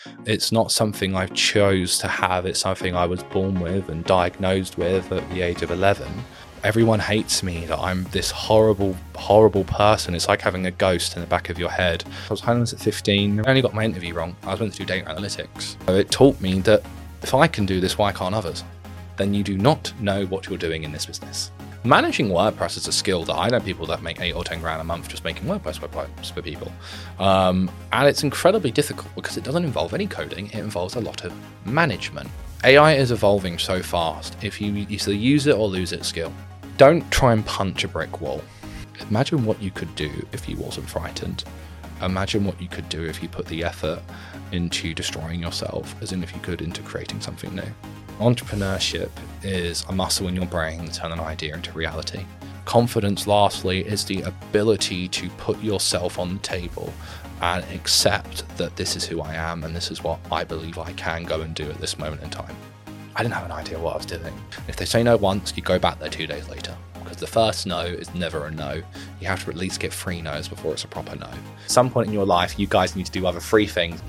It's not something I chose to have. It's something I was born with and diagnosed with at the age of 11. Everyone hates me, that I'm this horrible, horrible person. It's like having a ghost in the back of your head. I was homeless at 15. I only got my interview wrong. I was meant to do data analytics. So it taught me that if I can do this, why can't others? Then you do not know what you're doing in this business. Managing WordPress is a skill that I know people that make 8 or 10 grand a month just making WordPress websites for people. And it's incredibly difficult because it doesn't involve any coding. It involves a lot of management. AI is evolving so fast. If you either use it or lose it skill. Don't try and punch a brick wall. Imagine what you could do if you wasn't frightened. Imagine what you could do if you put the effort into destroying yourself, as in if you could into creating something new. Entrepreneurship is a muscle in your brain to turn an idea into reality. Confidence, lastly, is the ability to put yourself on the table and accept that this is who I am and this is what I believe I can go and do at this moment in time. I didn't have an idea what I was doing. If they say no once, you go back there 2 days later. Because the first no is never a no. You have to at least get 3 no's before it's a proper no. At some point in your life, you guys need to do other 3 things.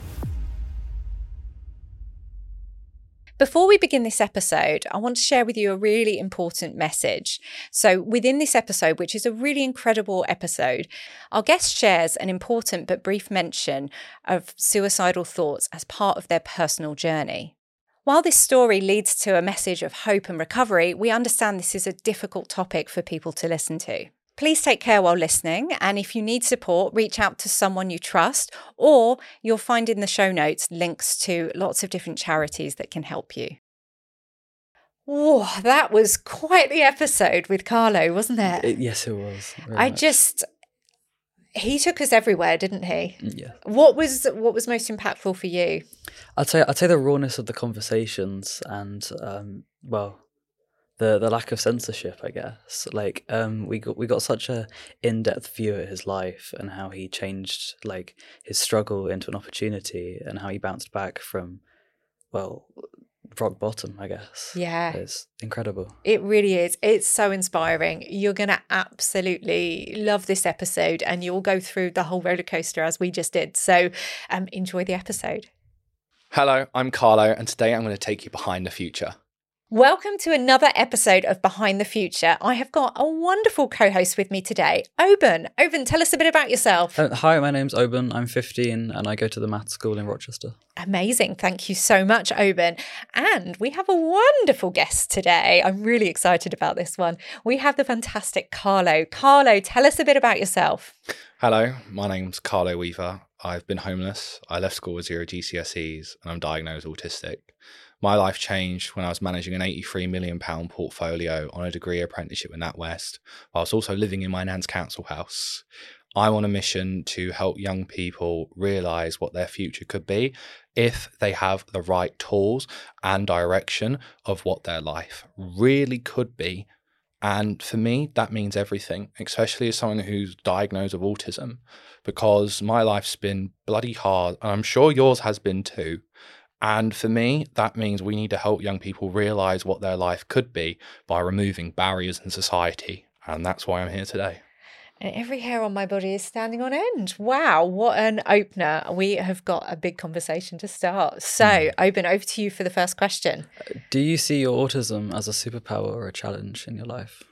Before we begin this episode, I want to share with you a really important message. So within this episode, which is a really incredible episode, our guest shares an important but brief mention of suicidal thoughts as part of their personal journey. While this story leads to a message of hope and recovery, we understand this is a difficult topic for people to listen to. Please take care while listening, and if you need support, reach out to someone you trust, or you'll find in the show notes links to lots of different charities that can help you. Whoa, that was quite the episode with Carlo, wasn't it? Yes, it was. He took us everywhere, didn't he? Yeah. What was most impactful for you? I'd say the rawness of the conversations and the lack of censorship, I guess. Like we got such a in-depth view of his life and how he changed like his struggle into an opportunity and how he bounced back from rock bottom, I guess. Yeah. It's incredible. It really is. It's so inspiring. You're going to absolutely love this episode and you'll go through the whole roller coaster as we just did. So enjoy the episode. Hello, I'm Carlo, and today I'm going to take you behind the future. Welcome to another episode of Behind the Future. I have got a wonderful co-host with me today, Oban. Oban, tell us a bit about yourself. Hi, my name's Oban. I'm 15 and I go to the maths school in Rochester. Amazing. Thank you so much, Oban. And we have a wonderful guest today. I'm really excited about this one. We have the fantastic Carlo. Carlo, tell us a bit about yourself. Hello, my name's Carlo Weaver. I've been homeless. I left school with 0 GCSEs and I'm diagnosed autistic. My life changed when I was managing an £83 million portfolio on a degree apprenticeship with NatWest, whilst also living in my nan's council house. I'm on a mission to help young people realise what their future could be if they have the right tools and direction of what their life really could be. And for me, that means everything, especially as someone who's diagnosed with autism, because my life's been bloody hard, and I'm sure yours has been too. And for me, that means we need to help young people realise what their life could be by removing barriers in society. And that's why I'm here today. And every hair on my body is standing on end. Wow, what an opener. We have got a big conversation to start. So, Oban, over to you for the first question. Do you see your autism as a superpower or a challenge in your life?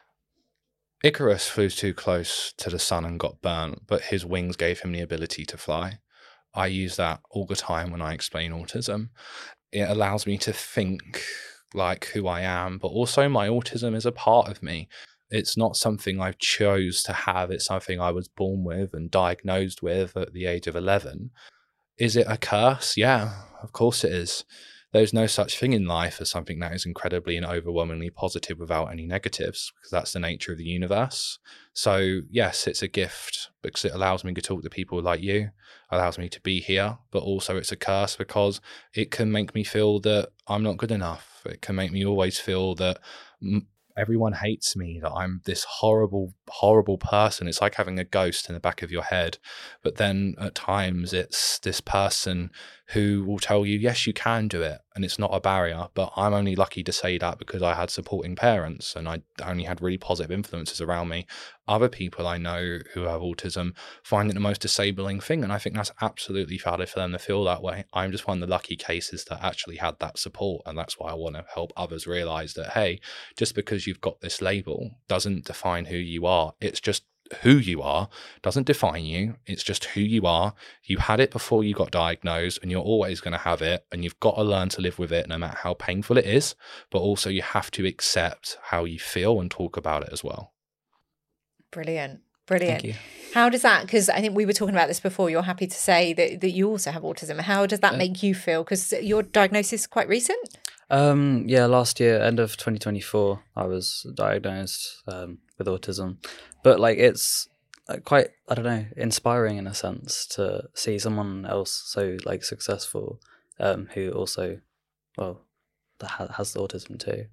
Icarus flew too close to the sun and got burnt, but his wings gave him the ability to fly. I use that all the time when I explain autism. It allows me to think like who I am, but also my autism is a part of me. It's not something I chose to have. It's something I was born with and diagnosed with at the age of 11. Is it a curse? Yeah, of course it is. There's no such thing in life as something that is incredibly and overwhelmingly positive without any negatives, because that's the nature of the universe. So yes, it's a gift because it allows me to talk to people like you, allows me to be here, but also it's a curse because it can make me feel that I'm not good enough. It can make me always feel that everyone hates me, that I'm this horrible, horrible person. It's like having a ghost in the back of your head. But then at times it's this person who will tell you, yes, you can do it. and it's not a barrier, but I'm only lucky to say that because I had supporting parents and I only had really positive influences around me. Other people I know who have autism find it the most disabling thing, and I think that's absolutely valid for them to feel that way. I'm just one of the lucky cases that actually had that support, and that's why I want to help others realize that, hey, just because you've got this label doesn't define who you are. It's just who you are, doesn't define you. It's just who you are. You had it before you got diagnosed, and you're always going to have it, and you've got to learn to live with it no matter how painful it is, but also you have to accept how you feel and talk about it as well. Brilliant. Thank you. How does that, because I think we were talking about this before, you're happy to say that you also have autism. How does that make you feel? Because your diagnosis is quite recent? Yeah, last year, end of 2024, I was diagnosed with autism. But like, it's quite, I don't know, inspiring in a sense to see someone else so like successful who also, well, that has autism too.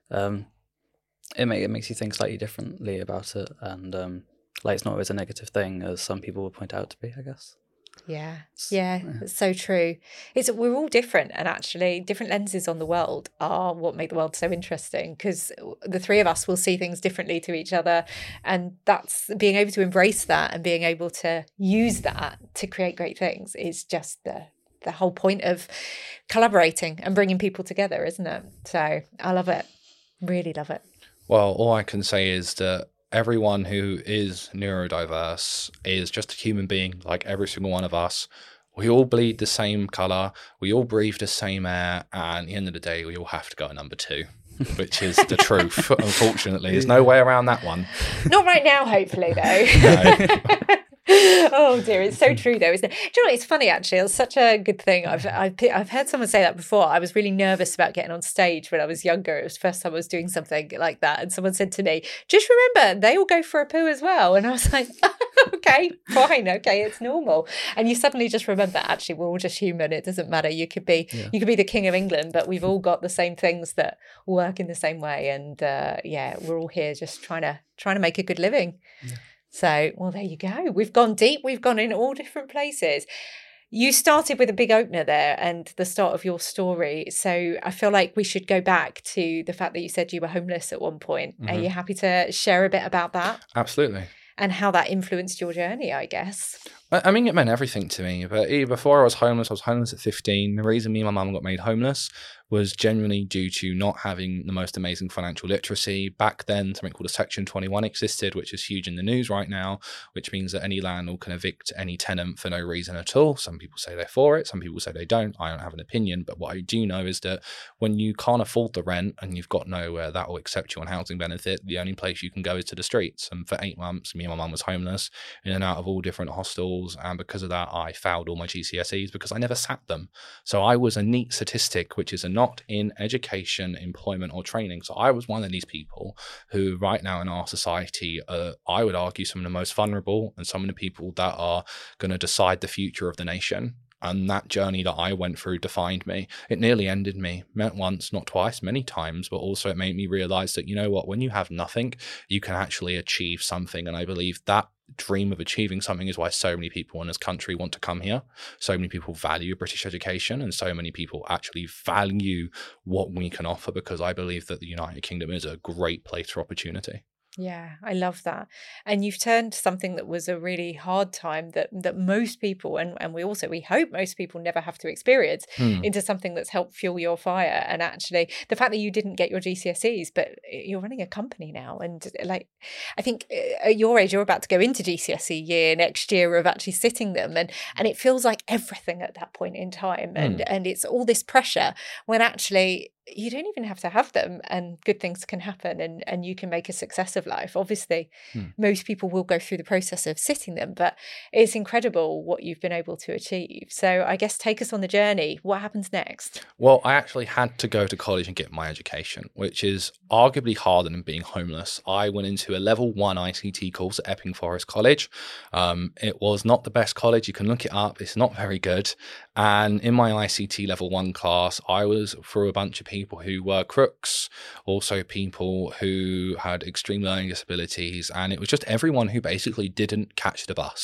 It makes you think slightly differently about it, and like, it's not always a negative thing as some people would point out to be, I guess. Yeah, it's so true. We're all different, and actually different lenses on the world are what make the world so interesting, because the three of us will see things differently to each other, and that's being able to embrace that and being able to use that to create great things is just the whole point of collaborating and bringing people together, isn't it? So I love it, really love it. Well, all I can say is that everyone who is neurodiverse is just a human being like every single one of us. We all bleed the same colour, we all breathe the same air, and at the end of the day, we all have to go at number 2, which is the truth, unfortunately. There's no way around that one. Not right now, hopefully, though. No. Oh dear, it's so true though, isn't it? Do you know what? It's funny actually. It's such a good thing. I've heard someone say that before. I was really nervous about getting on stage when I was younger. It was the first time I was doing something like that, and someone said to me, "Just remember, they all go for a poo as well." And I was like, "Okay, fine, okay, it's normal." And you suddenly just remember, actually, we're all just human. It doesn't matter. You could be the King of England, but we've all got the same things that work in the same way. And we're all here just trying to make a good living. Yeah. So, well, there you go. We've gone deep. We've gone in all different places. You started with a big opener there and the start of your story. So I feel like we should go back to the fact that you said you were homeless at one point. Mm-hmm. Are you happy to share a bit about that? Absolutely. And how that influenced your journey, I guess. I mean, it meant everything to me. But before I was homeless at 15. The reason me and my mum got made homeless was genuinely due to not having the most amazing financial literacy. Back then, something called a Section 21 existed, which is huge in the news right now, which means that any landlord can evict any tenant for no reason at all. Some people say they're for it. Some people say they don't. I don't have an opinion. But what I do know is that when you can't afford the rent and you've got nowhere that will accept you on housing benefit, the only place you can go is to the streets. And for 8 months, me and my mum was homeless in and out of all different hostels. And because of that, I failed all my GCSEs because I never sat them. So I was a neat statistic, which is a not in education, employment, or training. So I was one of these people who right now in our society, I would argue some of the most vulnerable and some of the people that are going to decide the future of the nation. And that journey that I went through defined me. It nearly ended me. Not once, not twice, many times, but also it made me realize that, you know what, when you have nothing, you can actually achieve something. And I believe that dream of achieving something is why so many people in this country want to come here. So many people value British education, and so many people actually value what we can offer, because I believe that the United Kingdom is a great place for opportunity. Yeah, I love that. And you've turned something that was a really hard time that most people, and we hope most people never have to experience, into something that's helped fuel your fire. And actually, the fact that you didn't get your GCSEs, but you're running a company now. And like, I think at your age, you're about to go into GCSE year next year of actually sitting them. And it feels like everything at that point in time. And it's all this pressure when actually you don't even have to have them, and good things can happen, and you can make a success of life. Obviously, most people will go through the process of sitting them, but it's incredible what you've been able to achieve. So I guess take us on the journey. What happens next? Well, I actually had to go to college and get my education, which is arguably harder than being homeless. I went into a level 1 ICT course at Epping Forest College. It was not the best college. You can look it up. It's not very good. And in my ICT level 1 class, I was through a bunch of people who were crooks, also people who had extreme learning disabilities, and it was just everyone who basically didn't catch the bus.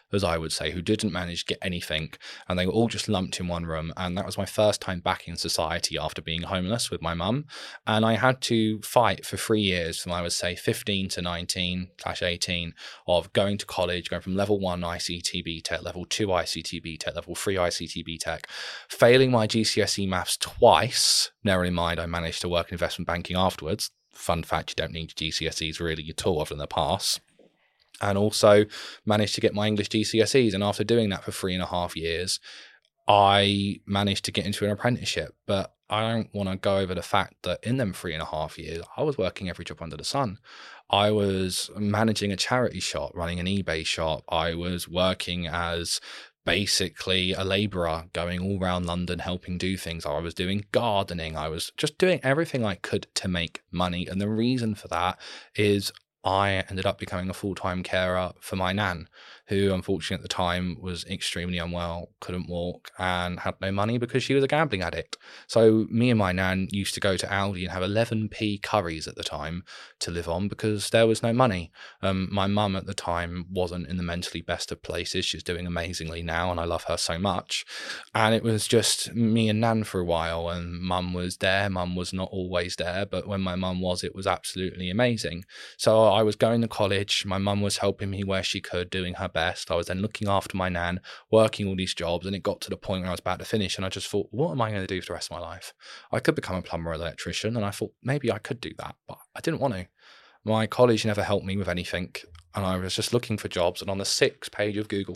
as I would say, who didn't manage to get anything, and they were all just lumped in one room. And that was my first time back in society after being homeless with my mum. And I had to fight for 3 years from, I would say, 15 to 19/18, of going to college, going from level 1 ICT BTEC, level 2 ICT BTEC, level 3 ICT BTEC, failing my GCSE maths twice. Bear in mind, I managed to work in investment banking afterwards. Fun fact, you don't need GCSEs really at all other than the pass. And also managed to get my English GCSEs. And after doing that for 3.5 years, I managed to get into an apprenticeship. But I don't want to go over the fact that in them 3.5 years, I was working every job under the sun. I was managing a charity shop, running an eBay shop. I was working as basically a labourer, going all around London helping do things. I was doing gardening. I was just doing everything I could to make money. And the reason for that is I ended up becoming a full-time carer for my nan, who unfortunately at the time was extremely unwell, couldn't walk, and had no money because she was a gambling addict. So me and my nan used to go to Aldi and have 11p curries at the time to live on because there was no money. My mum at the time wasn't in the mentally best of places. She's doing amazingly now, and I love her so much. And it was just me and nan for a while, and mum was there. Mum was not always there, but when my mum was, it was absolutely amazing. So I was going to college. My mum was helping me where she could, doing her best. I was then looking after my nan, working all these jobs, and it got to the point where I was about to finish, and I just thought, what am I going to do for the rest of my life? I could become a plumber or electrician, and I thought maybe I could do that, but I didn't want to. My college never helped me with anything, and I was just looking for jobs, and on the sixth page of Google,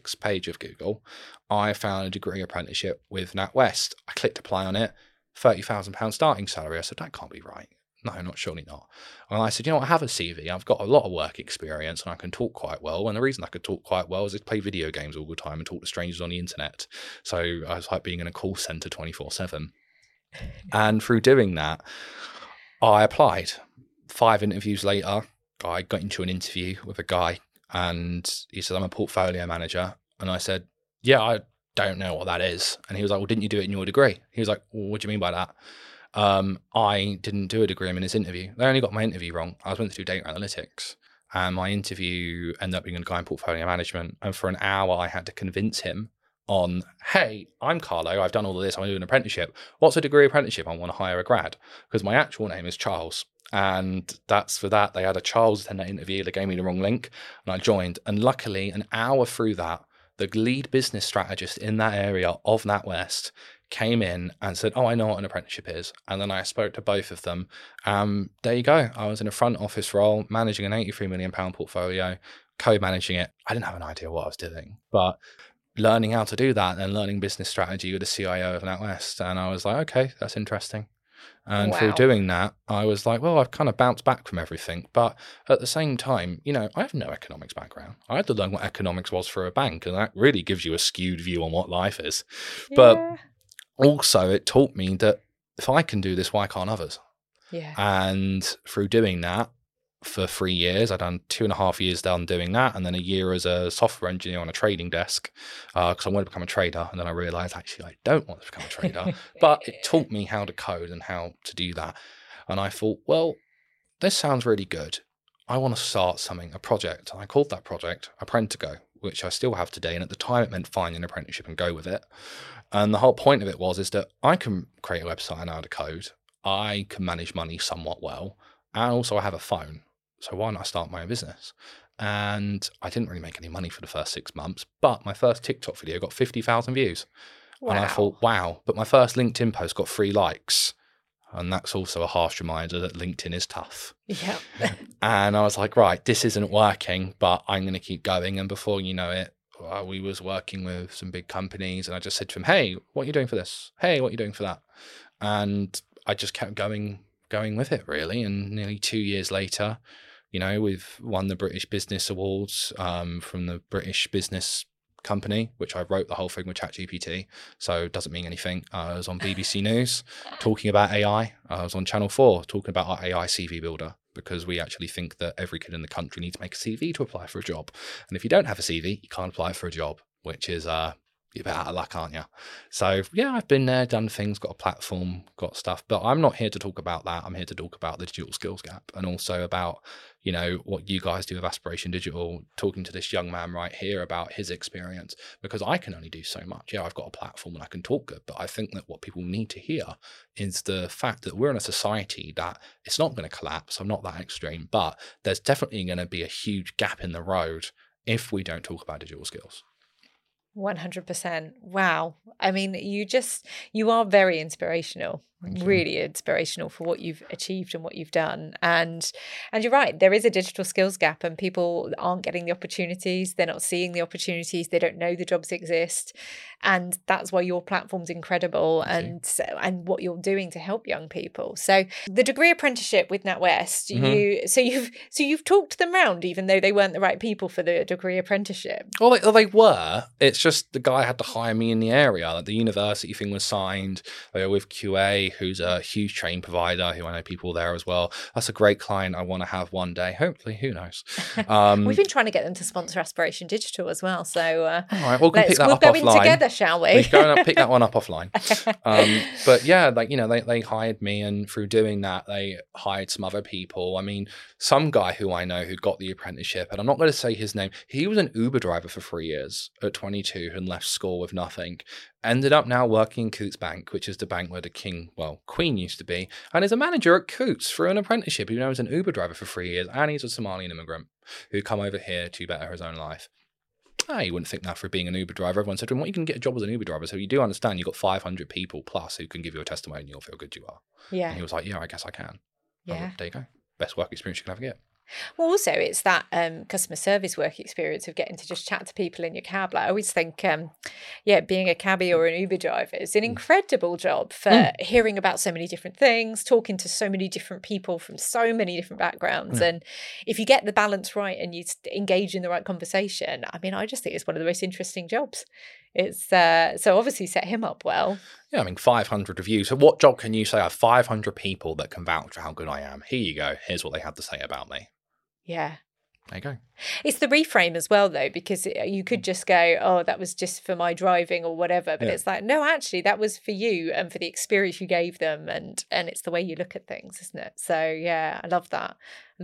I found a degree apprenticeship with NatWest. I clicked apply on it, £30,000 starting salary. I said, that can't be right. No, surely not. And I said, I have a CV. I've got a lot of work experience and I can talk quite well. And the reason I could talk quite well is I play video games all the time and talk to strangers on the internet. So I was like being in a call center 24/7. And through doing that, I applied. 5 interviews later, I got into an interview with a guy and he said, I'm a portfolio manager. And I said, yeah, I don't know what that is. And he was like, well, didn't you do it in your degree? He was like, well, what do you mean by that? I didn't do a degree in his interview. They only got my interview wrong. I was meant to do data analytics, and my interview ended up being a guy in portfolio management. And for an hour, I had to convince him on, hey, I'm Carlo. I've done all of this. I'm going to do an apprenticeship. What's a degree apprenticeship? I want to hire a grad because my actual name is Charles. And that's for that. They had a Charles attend that interview. They gave me the wrong link and I joined. And luckily, an hour through that, the lead business strategist in that area of NatWest came in and said, oh, I know what an apprenticeship is. And then I spoke to both of them. There you go. I was in a front office role, managing an £83 million portfolio, co-managing it. I didn't have an idea what I was doing, but learning how to do that and learning business strategy with the CIO of NatWest. And I was like, okay, that's interesting. And through doing that, I was like, well, I've kind of bounced back from everything. But at the same time, I have no economics background. I had to learn what economics was for a bank. And that really gives you a skewed view on what life is. Yeah. But also, it taught me that if I can do this, why can't others? Yeah. And through doing that for 3 years, I'd done 2.5 years down doing that, and then a year as a software engineer on a trading desk because I wanted to become a trader. And then I realized, actually, I don't want to become a trader. But it taught me how to code and how to do that. And I thought, well, this sounds really good. I want to start something, a project. And I called that project Apprentigo, which I still have today. And at the time, it meant find an apprenticeship and go with it. And the whole point of it is that I can create a website and know how to code. I can manage money somewhat well. And also I have a phone. So why not start my own business? And I didn't really make any money for the first 6 months, but my first TikTok video got 50,000 views. Wow. And I thought, wow. But my first LinkedIn post got 3 likes. And that's also a harsh reminder that LinkedIn is tough. Yeah. And I was like, right, this isn't working, but I'm going to keep going. And before you know it, we was working with some big companies, and I just said to him, hey, what are you doing for this? Hey, what are you doing for that? And I just kept going with it, really. And nearly 2 years later, we've won the British Business Awards from the British Business Company, which I wrote the whole thing with ChatGPT, so it doesn't mean anything. I was on BBC News talking about AI. I was on Channel 4 talking about our AI CV builder, because we actually think that every kid in the country needs to make a CV to apply for a job. And if you don't have a CV, you can't apply for a job, which is you're a bit out of luck, aren't you? So yeah, I've been there, done things, got a platform, got stuff, but I'm not here to talk about that. I'm here to talk about the digital skills gap, and also about, you know, what you guys do with Aspiration Digital, talking to this young man right here about his experience, because I can only do so much. Yeah, I've got a platform and I can talk good, but I think that what people need to hear is the fact that we're in a society that it's not going to collapse. I'm not that extreme, but there's definitely going to be a huge gap in the road if we don't talk about digital skills. 100%. Wow. I mean, you are very inspirational, really inspirational for what you've achieved and what you've done. And you're right, there is a digital skills gap and people aren't getting the opportunities. They're not seeing the opportunities. They don't know the jobs exist. And that's why your platform's incredible and what you're doing to help young people. So the degree apprenticeship with NatWest, you've talked them round, even though they weren't the right people for the degree apprenticeship. Well, they were. It's just the guy had to hire me in the area. Like the university thing was signed. They were with QA, who's a huge training provider, who I know people there as well. That's a great client I want to have one day. Hopefully, who knows? We've been trying to get them to sponsor Aspiration Digital as well. So all right, we'll pick that up go offline. in together, shall we? We go and pick that one up offline. But yeah, like, you know, they hired me, and through doing that, they hired some other people. I mean, some guy who I know who got the apprenticeship, and I'm not going to say his name. He was an Uber driver for 3 years at 22 and left school with nothing. Ended up now working in Coutts Bank, which is the bank where the Queen used to be, and is a manager at Coutts through an apprenticeship. He was an Uber driver for 3 years, and he's a Somalian immigrant who come over here to better his own life. You wouldn't think that for being an Uber driver. Everyone said to him, "Well, you can get a job as an Uber driver." So you do understand you've got 500 people plus who can give you a testimony and you'll feel good you are. Yeah. And he was like, "Yeah, I guess I can." Yeah. There you go. Best work experience you can ever get. Well, also it's that customer service work experience of getting to just chat to people in your cab. Like I always think, being a cabbie or an Uber driver is an incredible job for hearing about so many different things, talking to so many different people from so many different backgrounds. And if you get the balance right and you engage in the right conversation, I mean, I just think it's one of the most interesting jobs. It's so obviously set him up well. Yeah, I mean, 500 reviews. So what job can you say? I have 500 people that can vouch for how good I am. Here you go. Here's what they have to say about me. Yeah. There you go. It's the reframe as well, though, because you could just go, "Oh, that was just for my driving or whatever." But it's like, no, actually, that was for you and for the experience you gave them. And it's the way you look at things, isn't it? So, yeah, I love that.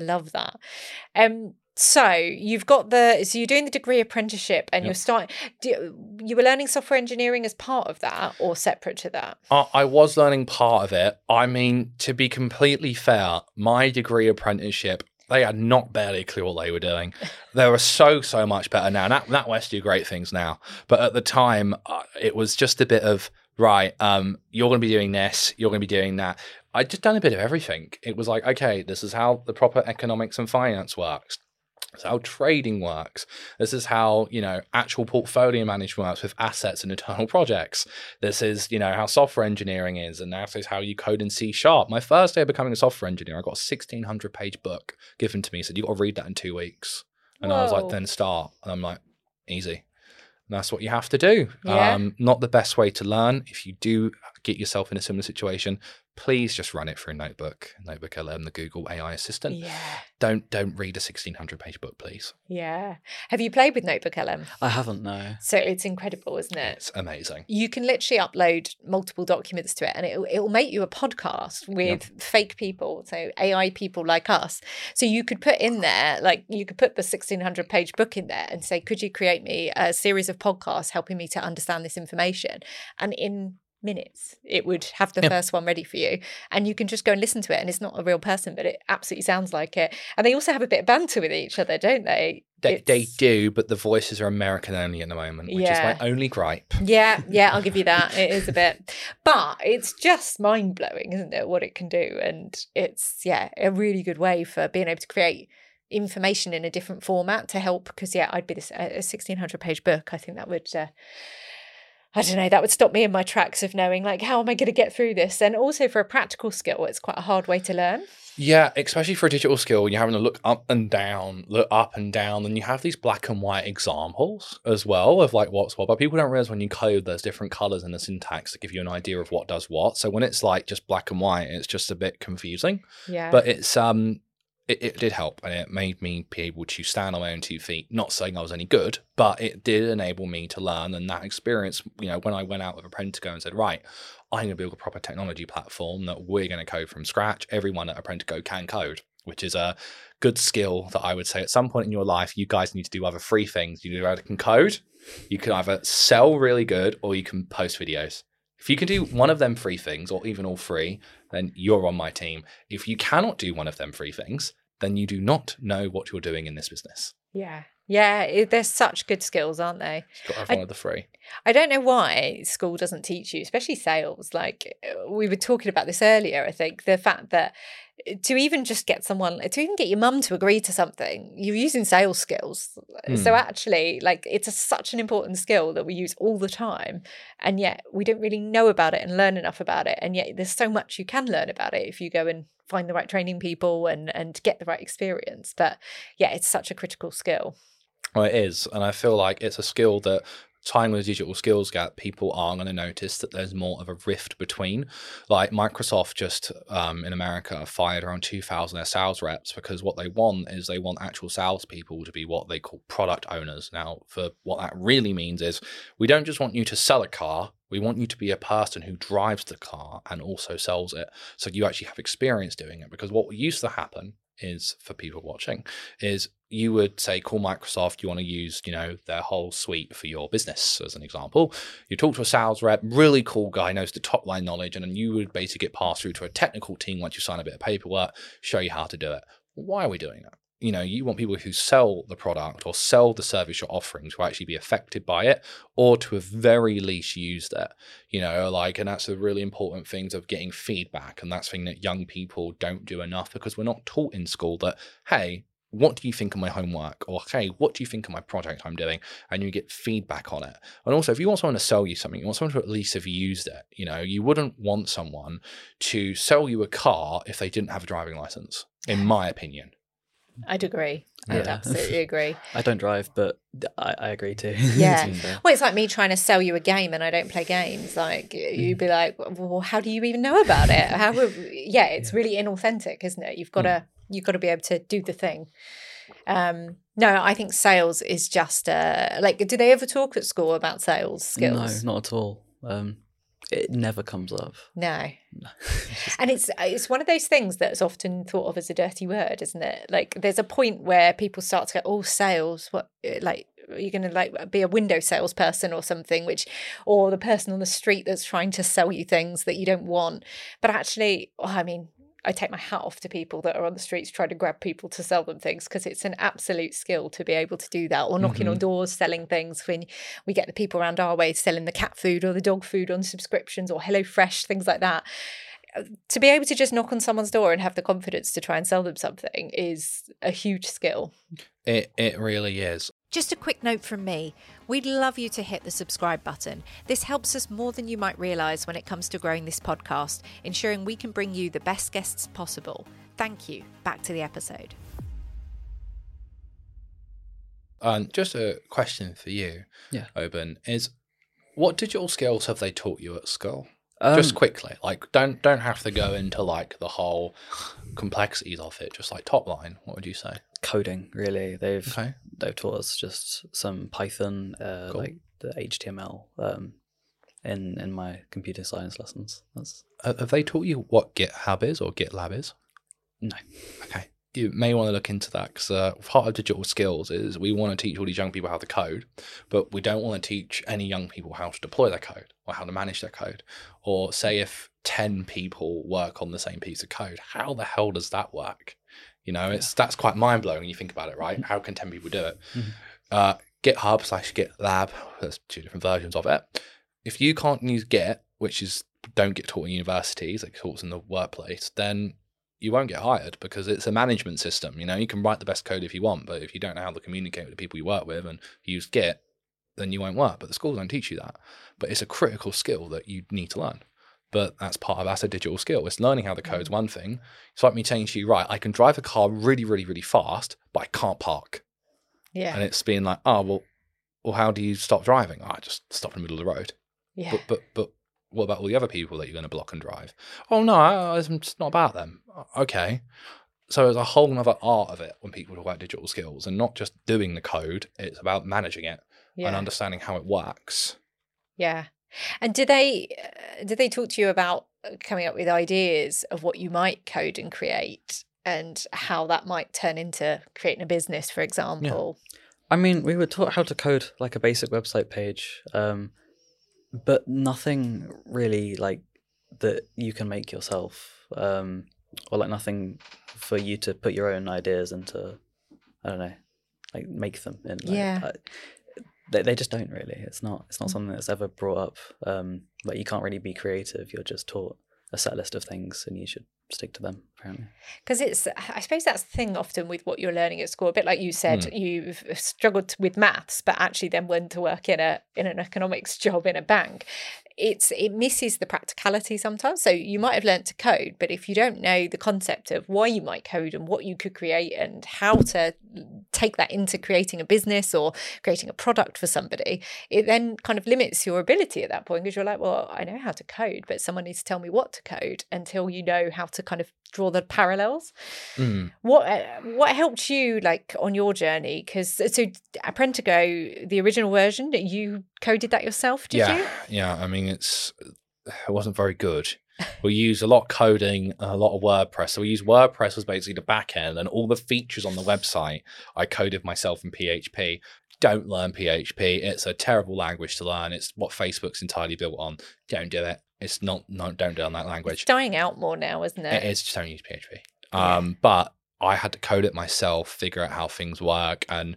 So you've got so you're doing the degree apprenticeship and you were learning software engineering as part of that or separate to that? I was learning part of it. I mean, to be completely fair, my degree apprenticeship, they had not barely a clue what they were doing. They were so much better now. NatWest do great things now. But at the time, it was just a bit of, right, you're going to be doing this, you're going to be doing that. I'd just done a bit of everything. It was like, okay, this is how the proper economics and finance works. This is how trading works. This is how, actual portfolio management works with assets and internal projects. This is, how software engineering is. And this is how you code in C#. My first day of becoming a software engineer, I got a 1,600-page book given to me. Said, "You've got to read that in 2 weeks." And I was like, "Then start." And I'm like, easy. And that's what you have to do. Yeah. Not the best way to learn. If you do get yourself in a similar situation, please just run it through Notebook LM, the Google AI assistant. Yeah. Don't read a 1,600-page book, please. Yeah. Have you played with Notebook LM? I haven't, no. So it's incredible, isn't it? It's amazing. You can literally upload multiple documents to it and it'll make you a podcast with fake people, so AI people like us. So you could put in there, you could put the 1,600-page book in there and say, "Could you create me a series of podcasts helping me to understand this information?" And in minutes it would have the first one ready for you, and you can just go and listen to it, and it's not a real person, but it absolutely sounds like it. And they also have a bit of banter with each other, don't they? They do, but the voices are American only at the moment, which is my only gripe. Yeah, I'll give you that. It is a bit, but it's just mind-blowing, isn't it, what it can do? And it's a really good way for being able to create information in a different format to help, because I'd be a 1,600-page book. I think that would I don't know, that would stop me in my tracks of knowing, how am I going to get through this? And also for a practical skill, it's quite a hard way to learn. Yeah, especially for a digital skill, when you're having to look up and down, and you have these black and white examples as well of what's what. But people don't realize when you code, there's different colors in the syntax to give you an idea of what does what. So when it's just black and white, it's just a bit confusing. Yeah. But it's it did help, and it made me be able to stand on my own 2 feet. Not saying I was any good, but it did enable me to learn. And that experience, when I went out with Apprentico and said, right, I'm going to build a proper technology platform that we're going to code from scratch. Everyone at Apprentico can code, which is a good skill that I would say at some point in your life, you guys need to do other 3 things. You either can code, you can either sell really good, or you can post videos. If you can do one of them 3 things, or even all 3, then you're on my team. If you cannot do one of them 3 things, then you do not know what you're doing in this business. Yeah. They're such good skills, aren't they? You've got to have one of the 3. I don't know why school doesn't teach you, especially sales. Like we were talking about this earlier, I think, the fact that to even get your mum to agree to something, you're using sales skills. So actually, like, it's such an important skill that we use all the time, and yet we don't really know about it and learn enough about it. And yet there's so much you can learn about it if you go and find the right training people and get the right experience. But yeah, it's such a critical skill. Well, it is. And I feel like it's a skill that, tying with the digital skills gap, people are going to notice that there's more of a rift between. Like Microsoft just in America fired around 2,000 of their sales reps, because what they want is they want actual salespeople to be what they call product owners. Now, for what that really means is, we don't just want you to sell a car. We want you to be a person who drives the car and also sells it, so you actually have experience doing it. Because what used to happen is, for people watching, is you would say, call Microsoft, you want to use, their whole suite for your business, as an example. You talk to a sales rep, really cool guy, knows the top line knowledge, and then you would basically get passed through to a technical team once you sign a bit of paperwork, show you how to do it. Why are we doing that? You want people who sell the product or sell the service you're offering to actually be affected by it, or to have very least used it, and that's the really important things of getting feedback. And that's the thing that young people don't do enough, because we're not taught in school that, hey, what do you think of my homework? Or, hey, what do you think of my project I'm doing? And you get feedback on it. And also, if you want someone to sell you something, you want someone to at least have used it. You wouldn't want someone to sell you a car if they didn't have a driving license, in my opinion. I'd agree. I'd absolutely agree. I don't drive, but I agree too. Yeah. Well, it's like me trying to sell you a game and I don't play games. Like, you'd be like, well, how do you even know about it? It's really inauthentic, isn't it? You've got to be able to do the thing. No, I think sales is just do they ever talk at school about sales skills? No, not at all. It never comes up. No. And it's one of those things that's often thought of as a dirty word, isn't it? Like, there's a point where people start to go, oh, sales, what, like, you're going to be a window salesperson or something, or the person on the street that's trying to sell you things that you don't want. But actually, I take my hat off to people that are on the streets trying to grab people to sell them things, because it's an absolute skill to be able to do that, or knocking on doors, selling things. When we get the people around our way selling the cat food or the dog food on subscriptions, or HelloFresh, things like that. To be able to just knock on someone's door and have the confidence to try and sell them something is a huge skill. It really is. Just a quick note from me. We'd love you to hit the subscribe button. This helps us more than you might realise when it comes to growing this podcast, ensuring we can bring you the best guests possible. Thank you. Back to the episode. Just a question for you, Oban, is what digital skills have they taught you at school? Just quickly, like, don't have to go into like the whole complexities of it. Just like top line, what would you say? Coding, really. They've taught us just some Python, Cool. like the HTML, in my computer science lessons. Have they taught you what GitHub is or GitLab is? No. Okay. You may want to look into that, because part of digital skills is we want to teach all these young people how to code, but we don't want to teach any young people how to deploy their code or how to manage their code. Or say if 10 people work on the same piece of code, how the hell does that work? That's quite mind-blowing when you think about it, right? How can 10 people do it? GitHub/GitLab, there's 2 different versions of it. If you can't use Git, which is don't get taught in universities, like taught in the workplace, then you won't get hired, because it's a management system. You can write the best code if you want, but if you don't know how to communicate with the people you work with and use Git, then you won't work. But the schools don't teach you that. But it's a critical skill that you need to learn. But that's a digital skill. It's learning how the code's one thing. It's like me saying to you, right, I can drive a car really, really, really fast, but I can't park. Yeah. And it's being like, well, how do you stop driving? I just stop in the middle of the road. Yeah. But what about all the other people that you're going to block and drive? Oh, no, it's not about them. Okay. So there's a whole other art of it when people talk about digital skills, and not just doing the code. It's about managing it and understanding how it works. Yeah. And did they talk to you about coming up with ideas of what you might code and create, and how that might turn into creating a business, for example? Yeah. I mean, we were taught how to code like a basic website page, but nothing really like that you can make yourself, or like nothing for you to put your own ideas into. I don't know, like make them. In, like, they just don't really. It's not something that's ever brought up. Like you can't really be creative. You're just taught a set list of things, and you should stick to them, apparently. Because I suppose that's the thing often with what you're learning at school. A bit like you said, you've struggled with maths, but actually then went to work in an economics job in a bank. It misses the practicality sometimes. So you might have learnt to code, but if you don't know the concept of why you might code and what you could create and how to take that into creating a business or creating a product for somebody, it then kind of limits your ability at that point, because you're like, well, I know how to code, but someone needs to tell me what to code, until you know how to kind of draw the parallels. What helped you like on your journey? Because so Apprentigo, the original version, you coded that yourself, did you? Yeah. I mean, it wasn't very good. We use a lot of coding and a lot of WordPress. So we use WordPress as basically the back end, and all the features on the website I coded myself in PHP. Don't learn PHP. It's a terrible language to learn. It's what Facebook's entirely built on. Don't do it. It's not, no, don't do it on that language. It's dying out more now, isn't it? It is, just don't use PHP. But I had to code it myself, figure out how things work, and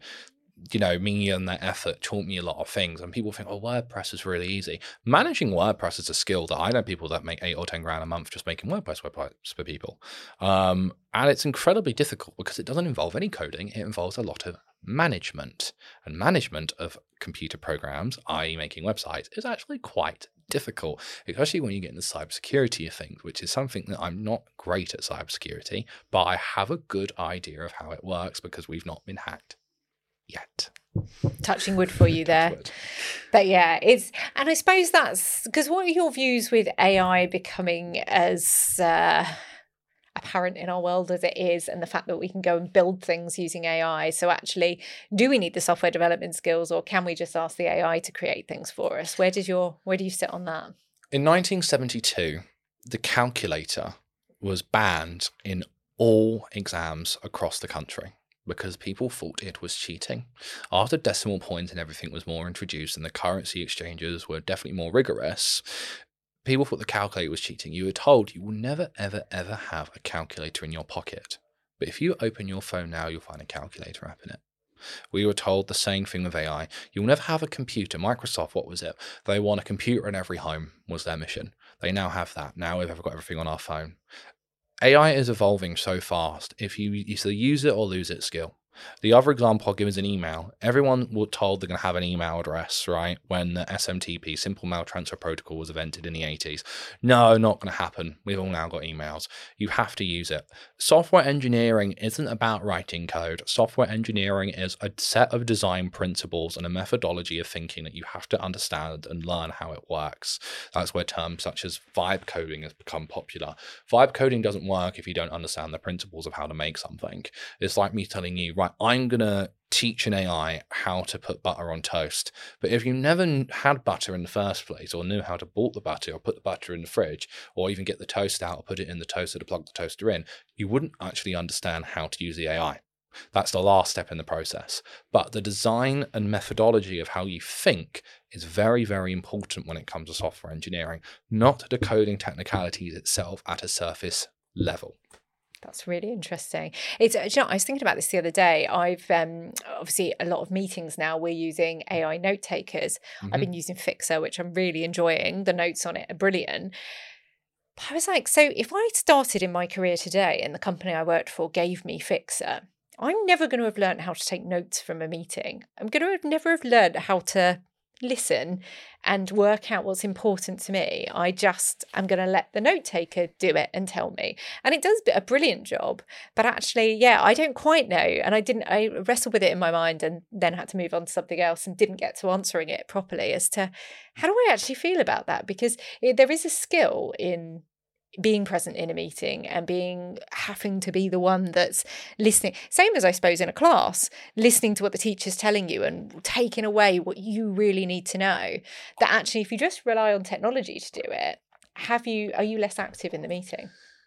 me and that effort taught me a lot of things. And people think, oh, WordPress is really easy. Managing WordPress is a skill that I know people that make 8 or 10 grand a month just making WordPress websites for people. And it's incredibly difficult because it doesn't involve any coding. It involves a lot of management. And management of computer programs, i.e. making websites, is actually quite difficult, especially when you get into cybersecurity of things, which is something that I'm not great at cybersecurity, but I have a good idea of how it works because we've not been hacked yet. Touching wood for you there. But yeah, and I suppose that's because, what are your views with AI becoming as apparent in our world as it is, and the fact that we can go and build things using AI? So actually, do we need the software development skills, or can we just ask the AI to create things for us? Where do you sit on that? In 1972, the calculator was banned in all exams across the country because people thought it was cheating. After decimal point and everything was more introduced and the currency exchanges were definitely more rigorous, people thought the calculator was cheating. You were told you will never, ever, ever have a calculator in your pocket. But if you open your phone now, you'll find a calculator app in it. We were told the same thing with AI. You'll never have a computer. Microsoft, what was it? They want a computer in every home was their mission. They now have that. Now we've got everything on our phone. AI is evolving so fast. If you either use it or lose it skill. The other example I'll give is an email. Everyone was told they're going to have an email address, right? When the SMTP, Simple Mail Transfer Protocol, was invented in the 80s. No, not going to happen. We've all now got emails. You have to use it. Software engineering isn't about writing code. Software engineering is a set of design principles and a methodology of thinking that you have to understand and learn how it works. That's where terms such as vibe coding has become popular. Vibe coding doesn't work if you don't understand the principles of how to make something. It's like me telling you, right, I'm going to teach an AI how to put butter on toast. But if you never had butter in the first place, or knew how to bolt the butter or put the butter in the fridge, or even get the toast out or put it in the toaster to plug the toaster in, you wouldn't actually understand how to use the AI. That's the last step in the process. But the design and methodology of how you think is very, very important when it comes to software engineering, not the coding technicalities itself at a surface level. That's really interesting. I was thinking about this the other day. I've obviously a lot of meetings now, we're using AI note takers. I've been using Fixer, which I'm really enjoying. The notes on it are brilliant. But I was like, so if I started in my career today and the company I worked for gave me Fixer, I'm never going to have learned how to take notes from a meeting. I'm going to never have learned how to listen and work out what's important to me. I'm going to let the note taker do it and tell me. And it does a brilliant job. But actually, I don't quite know. And I wrestled with it in my mind and then had to move on to something else and didn't get to answering it properly as to how do I actually feel about that? Because there is a skill in being present in a meeting and having to be the one that's listening. Same as I suppose in a class, listening to what the teacher's telling you and taking away what you really need to know. That actually, if you just rely on technology to do it, are you less active in the meeting?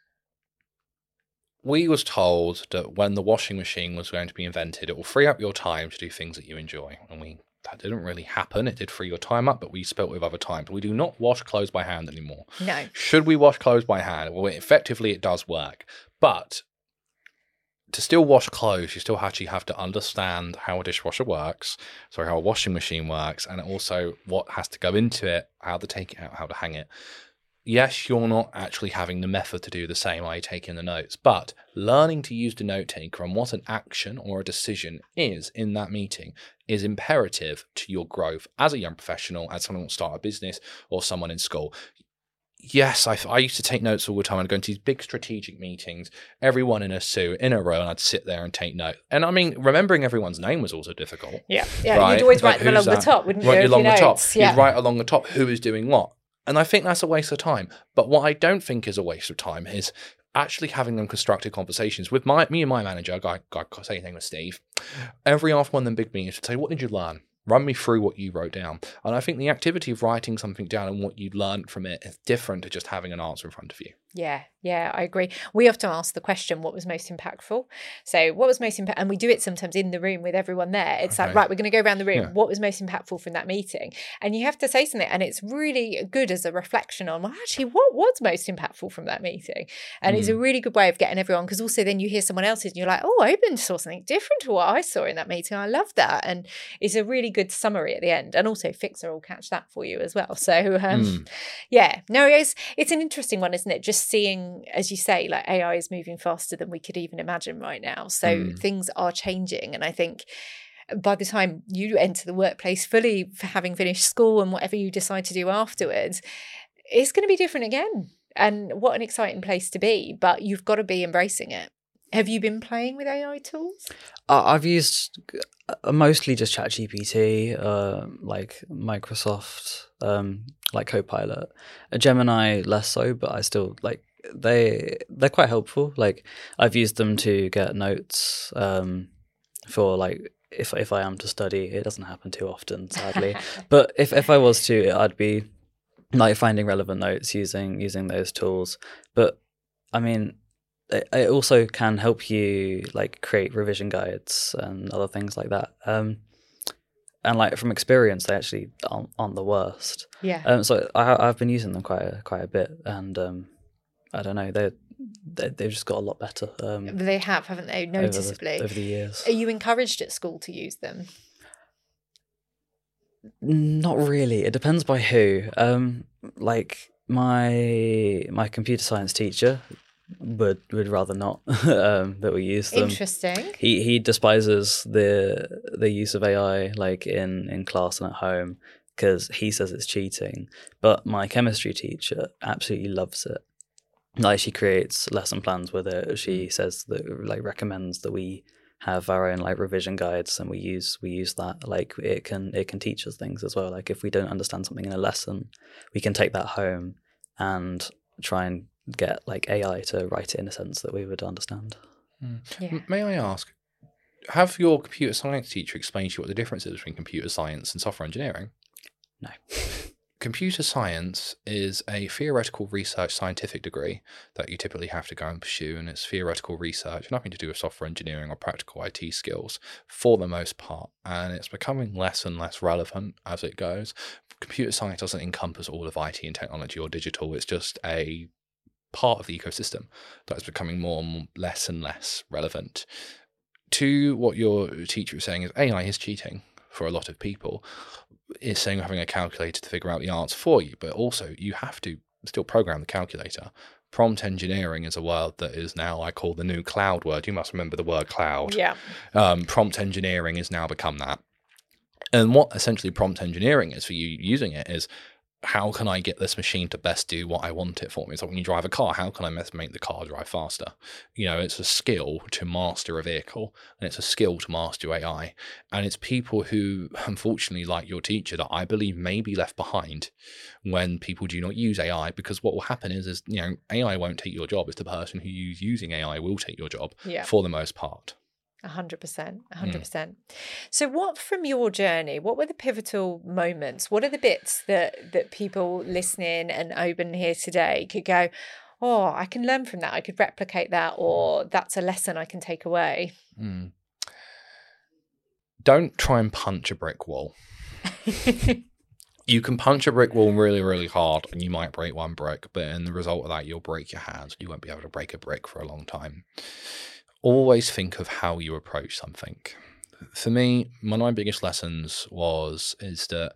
We was told that when the washing machine was going to be invented, it will free up your time to do things that you enjoy. And that didn't really happen. It did free your time up, but we spelt with other times. We do not wash clothes by hand anymore. No. Should we wash clothes by hand? Well, effectively, it does work. But to still wash clothes, you still actually have to understand how a dishwasher works, how a washing machine works, and also what has to go into it, how to take it out, how to hang it. Yes, you're not actually having the method to do the same, i.e. taking the notes, but learning to use the note taker and what an action or a decision is in that meeting is imperative to your growth as a young professional, as someone who wants to start a business or someone in school. Yes, I used to take notes all the time. I'd go into these big strategic meetings, everyone in a suit, in a row, and I'd sit there and take notes. And I mean, remembering everyone's name was also difficult. Yeah. Right? You'd always write them along the top, wouldn't you? Write along the top. Yeah. You'd write along the top who is doing what. And I think that's a waste of time. But what I don't think is a waste of time is actually having them constructive conversations with me and my manager, a guy say his name was Steve. Every after one of them big meetings would say, what did you learn? Run me through what you wrote down. And I think the activity of writing something down and what you learned from it is different to just having an answer in front of you. Yeah, I agree. We often ask the question, what was most impactful? So what was most impactful? And we do it sometimes in the room with everyone there. It's like, right, we're going to go around the room. Yeah. What was most impactful from that meeting? And you have to say something. And it's really good as a reflection on, well, actually, what was most impactful from that meeting? And it's a really good way of getting everyone, because also then you hear someone else's and you're like, oh, I saw something different to what I saw in that meeting. I love that. And it's a really good summary at the end. And also Fixer will catch that for you as well. So it's an interesting one, isn't it? Just seeing, as you say, like AI is moving faster than we could even imagine right now. So things are changing. And I think by the time you enter the workplace fully, for having finished school and whatever you decide to do afterwards, it's going to be different again. And what an exciting place to be. But you've got to be embracing it. Have you been playing with AI tools? I've used mostly just ChatGPT, like Microsoft, like Copilot. Gemini less so, but I still like they're quite helpful. Like I've used them to get notes for like if I am to study. It doesn't happen too often, sadly. But if I was to, I'd be like finding relevant notes using those tools. But I mean, it also can help you like create revision guides and other things like that. And like from experience, they actually aren't the worst. Yeah. So I've been using them quite a bit, and I don't know, they've just got a lot better. They have, haven't they? Noticeably over the years. Are you encouraged at school to use them? Not really. It depends by who. Like my computer science teacher would rather not that we use them. Interesting. He despises the use of AI like in class and at home because he says it's cheating. But my chemistry teacher absolutely loves it. Like she creates lesson plans with it. She says that like recommends that we have our own like revision guides, and we use that. Like it can teach us things as well. Like if we don't understand something in a lesson, we can take that home and try and get like AI to write it in a sense that we would understand. Yeah. May I ask, have your computer science teacher explained to you what the difference is between computer science and software engineering? No. Computer science is a theoretical research scientific degree that you typically have to go and pursue, and it's theoretical research, nothing to do with software engineering or practical IT skills for the most part, and it's becoming less and less relevant as it goes. Computer science doesn't encompass all of IT and technology or digital, it's just a part of the ecosystem that is becoming less and less relevant. To what your teacher was saying is AI is cheating for a lot of people. It's saying having a calculator to figure out the answer for you, but also you have to still program the calculator. Prompt engineering is a word that is now, I call the new cloud word. You must remember the word cloud. Yeah. Prompt engineering has now become that. And what essentially prompt engineering is for you using it is how can I get this machine to best do what I want it for me? It's like when you drive a car, how can I make the car drive faster? It's a skill to master a vehicle, and it's a skill to master AI. And it's people who, unfortunately, like your teacher, that I believe may be left behind when people do not use AI, because what will happen is AI won't take your job. It's the person who's using AI will take your job for the most part. 100%. 100%. So what, from your journey, what were the pivotal moments? What are the bits that people listening and Oban here today could go, oh, I can learn from that, I could replicate that, or that's a lesson I can take away? Don't try and punch a brick wall. You can punch a brick wall really, really hard and you might break one brick, but in the result of that, you'll break your hands. You won't be able to break a brick for a long time. Always think of how you approach something. For me, one of my biggest lessons is that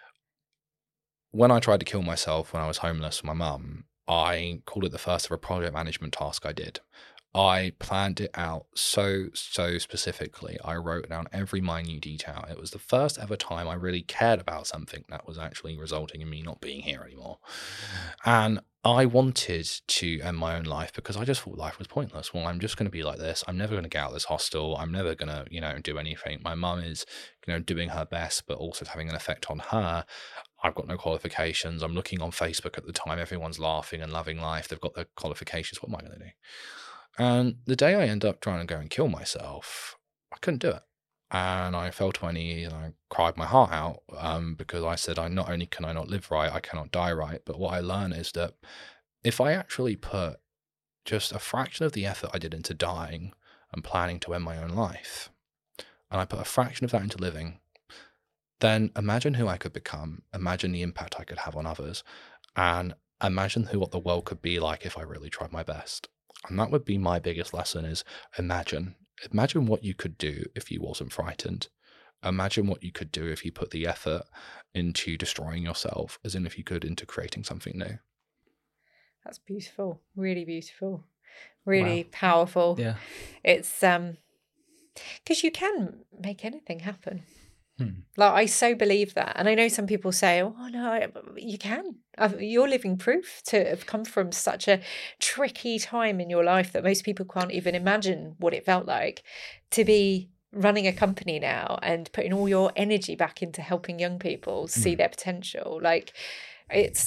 when I tried to kill myself when I was homeless with my mum, I called it the first ever project management task I did. I planned it out so specifically. I wrote down every minute detail. It was the first ever time I really cared about something that was actually resulting in me not being here anymore. And I wanted to end my own life because I just thought life was pointless. Well, I'm just going to be like this. I'm never going to get out of this hostel. I'm never going to, do anything. My mum is, doing her best, but also having an effect on her. I've got no qualifications. I'm looking on Facebook at the time. Everyone's laughing and loving life. They've got their qualifications. What am I going to do? And the day I ended up trying to go and kill myself, I couldn't do it. And I fell to my knees and I cried my heart out because I said, not only can I not live right, I cannot die right. But what I learned is that if I actually put just a fraction of the effort I did into dying and planning to end my own life, and I put a fraction of that into living, then imagine who I could become, imagine the impact I could have on others, and imagine what the world could be like if I really tried my best. And that would be my biggest lesson is imagine what you could do if you wasn't frightened. Imagine what you could do if you put the effort into destroying yourself, as in if you could, into creating something new. That's beautiful. Really beautiful. Really powerful. Yeah. It's because you can make anything happen. Like, I so believe that. And I know some people say, oh no, you can. You're living proof to have come from such a tricky time in your life that most people can't even imagine what it felt like to be running a company now and putting all your energy back into helping young people see their potential. Like, it's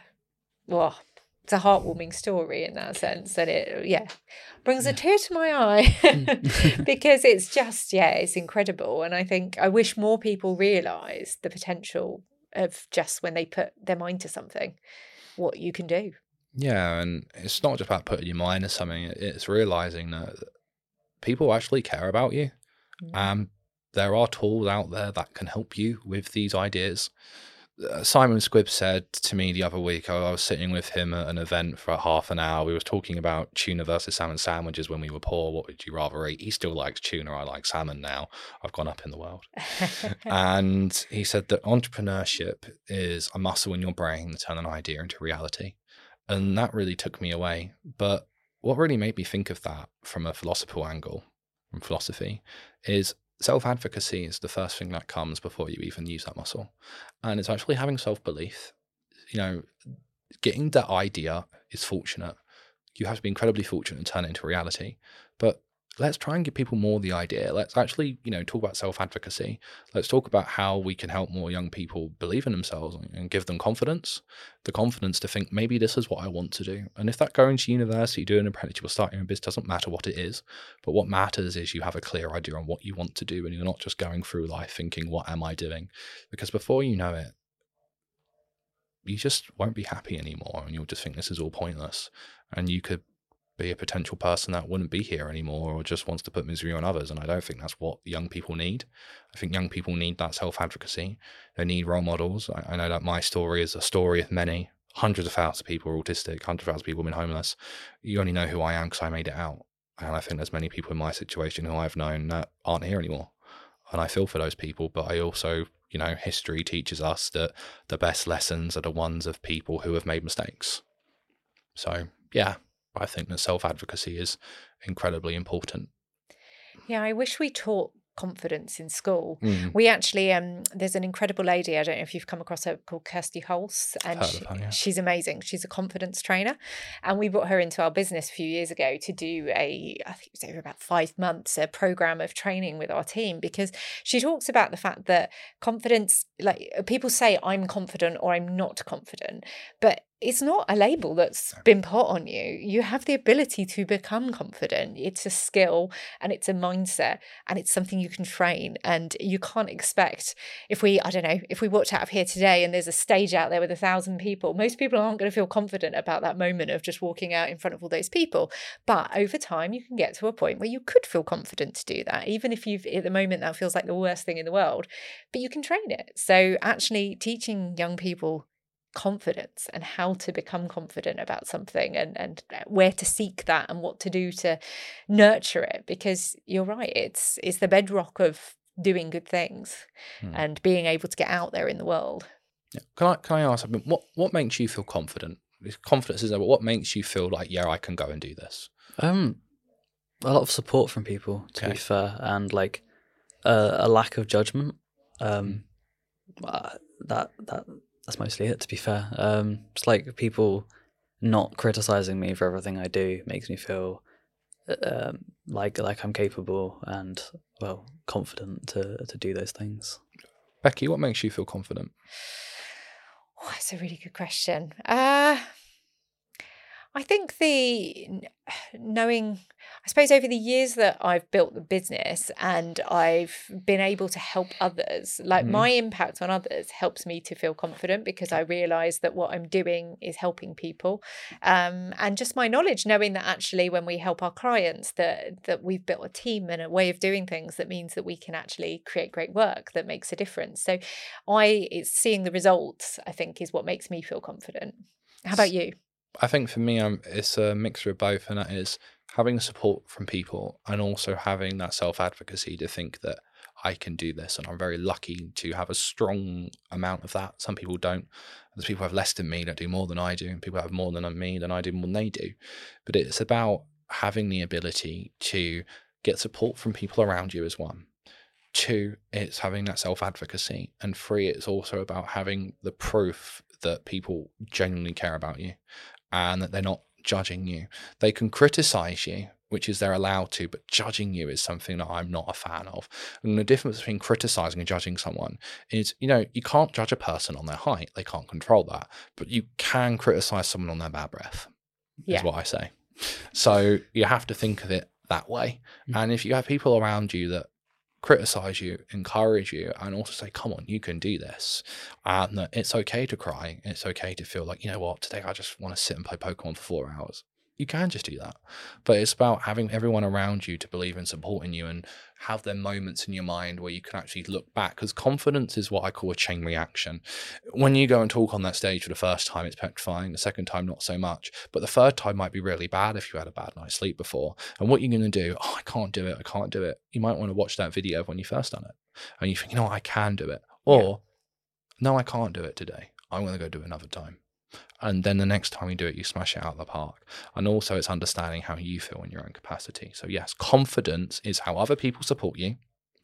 it's a heartwarming story in that sense, and it brings a tear to my eye because it's just it's incredible. And I think I wish more people realise the potential of just when they put their mind to something, what you can do. Yeah, and it's not just about putting your mind to something, it's realising that people actually care about you. There are tools out there that can help you with these ideas. Simon Squibb said to me the other week, I was sitting with him at an event for half an hour. We were talking about tuna versus salmon sandwiches when we were poor. What would you rather eat? He still likes tuna. I like salmon now. I've gone up in the world. And he said that entrepreneurship is a muscle in your brain to turn an idea into reality. And that really took me away. But what really made me think of that from a philosophical angle, from philosophy, is self-advocacy is the first thing that comes before you even use that muscle. And it's actually having self-belief. Getting that idea is fortunate. You have to be incredibly fortunate to turn it into reality. But let's try and give people more the idea. Let's actually, talk about self-advocacy. Let's talk about how we can help more young people believe in themselves and give them confidence. The confidence to think, maybe this is what I want to do. And if that going to university, doing an apprenticeship or starting a business, doesn't matter what it is. But what matters is you have a clear idea on what you want to do and you're not just going through life thinking, what am I doing? Because before you know it, you just won't be happy anymore and you'll just think this is all pointless. And you could be a potential person that wouldn't be here anymore or just wants to put misery on others. And I don't think that's what young people need. I think young people need that self-advocacy. They need role models. I know that my story is a story of many. Hundreds of thousands of people are autistic, hundreds of thousands of people have been homeless. You only know who I am because I made it out. And I think there's many people in my situation who I've known that aren't here anymore. And I feel for those people, but I also, history teaches us that the best lessons are the ones of people who have made mistakes. So, I think that self-advocacy is incredibly important. Yeah, I wish we taught confidence in school. Mm. We actually, there's an incredible lady, I don't know if you've come across her, called Kirsty Holst, and Heard of her, yeah. she's amazing. She's a confidence trainer, and we brought her into our business a few years ago to do I think it was over about 5 months, a program of training with our team, because she talks about the fact that confidence, like people say I'm confident or I'm not confident, but it's not a label that's been put on you. You have the ability to become confident. It's a skill and it's a mindset and it's something you can train. And you can't expect, if we walked out of here today and there's a stage out there with 1,000 people, most people aren't going to feel confident about that moment of just walking out in front of all those people. But over time, you can get to a point where you could feel confident to do that, even if at the moment that feels like the worst thing in the world, but you can train it. So actually teaching young people confidence and how to become confident about something and where to seek that and what to do to nurture it, because you're right, it's the bedrock of doing good things and being able to get out there in the world. Yeah. Can I ask something? What makes you feel confident? Confidence is there, but what makes you feel like, yeah, I can go and do this? A lot of support from people, to be fair, and like a lack of judgment. That's mostly it, to be fair. It's like people not criticizing me for everything I do makes me feel like I'm capable and, well, confident to do those things. Becky, what makes you feel confident? Oh, that's a really good question. I think knowing, I suppose over the years that I've built the business and I've been able to help others, like my impact on others helps me to feel confident, because I realise that what I'm doing is helping people. And just my knowledge, knowing that actually when we help our clients, that we've built a team and a way of doing things that means that we can actually create great work that makes a difference. So it's seeing the results, I think, is what makes me feel confident. How about you? I think for me, it's a mixture of both, and that is having support from people and also having that self-advocacy to think that I can do this. And I'm very lucky to have a strong amount of that. Some people don't. There's people who have less than me that do more than I do, and people who have more than me than I do more than they do. But it's about having the ability to get support from people around you as one. 2, it's having that self-advocacy. And 3, it's also about having the proof that people genuinely care about you and that they're not judging you. They can criticize you, which is they're allowed to, but judging you is something that I'm not a fan of. And the difference between criticizing and judging someone is, you can't judge a person on their height. They can't control that. But you can criticize someone on their bad breath, is what I say. So you have to think of it that way. And if you have people around you that criticize you, encourage you, and also say, come on, you can do this. And that it's okay to cry. It's okay to feel like, you know what, today I just want to sit and play Pokemon for 4 hours. You can just do that. But it's about having everyone around you to believe in supporting you and have their moments in your mind where you can actually look back, because confidence is what I call a chain reaction. When you go and talk on that stage for the first time, it's petrifying. The second time, not so much. But the third time might be really bad if you had a bad night's sleep before. And what you're going to do, I can't do it. You might want to watch that video of when you first done it. And you think, you know what, I can do it. Or, no, I can't do it today. I'm going to go do it another time. And then the next time you do it, you smash it out of the park. And also it's understanding how you feel in your own capacity. So yes, confidence is how other people support you.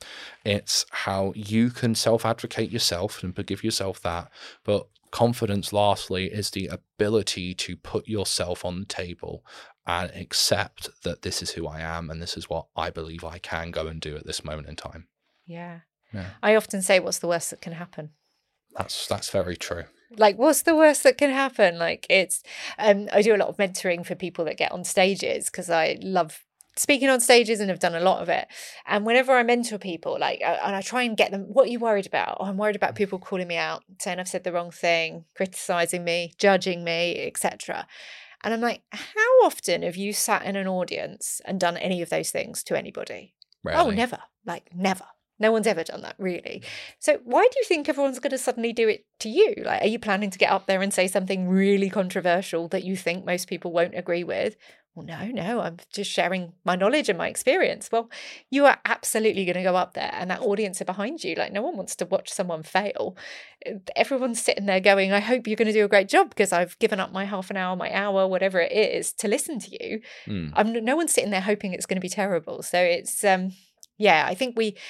It's how you can self-advocate yourself and give yourself that. But confidence, lastly, is the ability to put yourself on the table and accept that this is who I am and this is what I believe I can go and do at this moment in time. Yeah. I often say, what's the worst that can happen? That's very true. Like, what's the worst that can happen? Like, it's, I do a lot of mentoring for people that get on stages because I love speaking on stages and have done a lot of it. And whenever I mentor people, like, and I try and get them, what are you worried about? Oh, I'm worried about people calling me out, saying I've said the wrong thing, criticizing me, judging me, etc. And I'm like, how often have you sat in an audience and done any of those things to anybody? Rarely. Oh, never. Like, never. No one's ever done that, really. So why do you think everyone's going to suddenly do it to you? Like, are you planning to get up there and say something really controversial that you think most people won't agree with? Well, no, I'm just sharing my knowledge and my experience. Well, you are absolutely going to go up there and that audience are behind you. Like, no one wants to watch someone fail. Everyone's sitting there going, I hope you're going to do a great job because I've given up my half an hour, my hour, whatever it is, to listen to you. No one's sitting there hoping it's going to be terrible. So it's... Yeah, I think we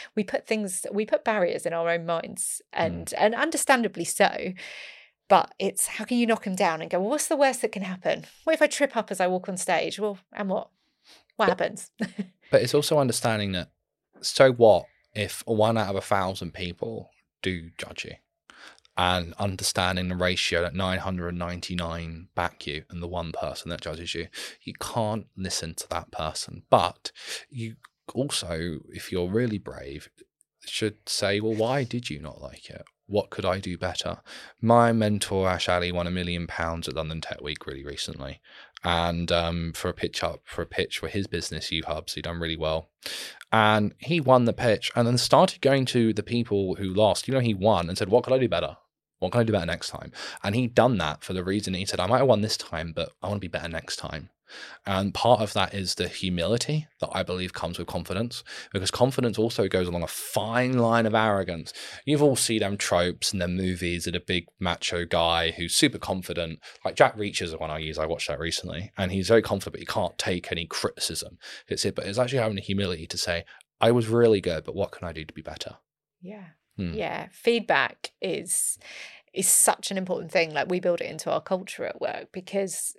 put barriers in our own minds, and understandably so. But it's how can you knock them down and go, well, what's the worst that can happen? What if I trip up as I walk on stage? Well, and what? What happens? But it's also understanding that, so what if 1 out of 1,000 people do judge you? And understanding the ratio that 999 back you and the one person that judges you. You can't listen to that person. But you also, if you're really brave, should say, well, why did you not like it? What could I do better? My mentor, Ash Ali, won £1 million at London Tech Week really recently. And for a pitch for his business, UHubs, he'd done really well. And he won the pitch and then started going to the people who lost. He won and said, what could I do better? What can I do better next time? And he'd done that for the reason he said, I might have won this time, but I want to be better next time. And part of that is the humility that I believe comes with confidence, because confidence also goes along a fine line of arrogance. You've all seen them tropes in them movies of a big macho guy who's super confident. Like Jack Reacher is the one I use. I watched that recently. And he's very confident, but he can't take any criticism. But it's actually having the humility to say, I was really good, but what can I do to be better? Yeah. Yeah. Feedback is such an important thing. Like, we build it into our culture at work, because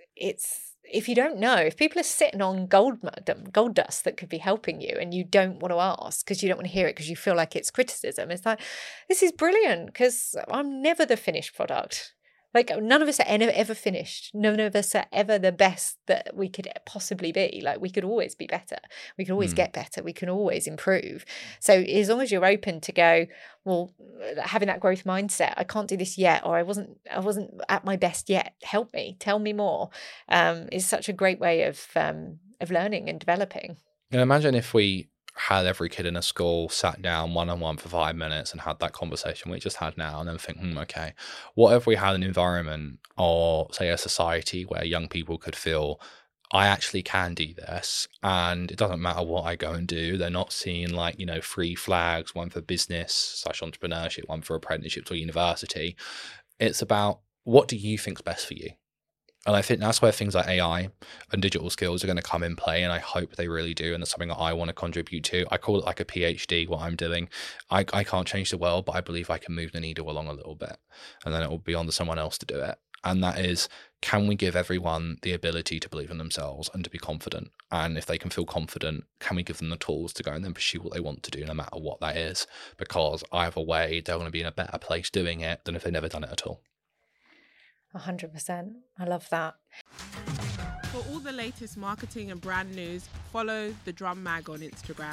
if you don't know, if people are sitting on gold dust that could be helping you and you don't want to ask because you don't want to hear it because you feel like it's criticism, it's like, this is brilliant because I'm never the finished product. Like, none of us are ever finished. None of us are ever the best that we could possibly be. Like, we could always be better. We can always get better. We can always improve. So as long as you're open to go, well, having that growth mindset, I can't do this yet, or I wasn't at my best yet. Help me. Tell me more. Is such a great way of learning and developing. And imagine if we had every kid in a school sat down one-on-one for 5 minutes and had that conversation we just had now, and then think, okay, what if we had an environment or, say, a society where young people could feel, I actually can do this, and it doesn't matter what I go and do. They're not seeing 3 flags, one for business / entrepreneurship, one for apprenticeships or university. It's about, what do you think's best for you? And I think that's where things like AI and digital skills are going to come in play, and I hope they really do. And that's something that I want to contribute to. I call it like a PhD, what I'm doing. I can't change the world, but I believe I can move the needle along a little bit. And then it will be on to someone else to do it. And that is, can we give everyone the ability to believe in themselves and to be confident? And if they can feel confident, can we give them the tools to go and then pursue what they want to do, no matter what that is? Because either way, they're going to be in a better place doing it than if they've never done it at all. 100%. I love that. For all the latest marketing and brand news, follow The Drum Mag on Instagram.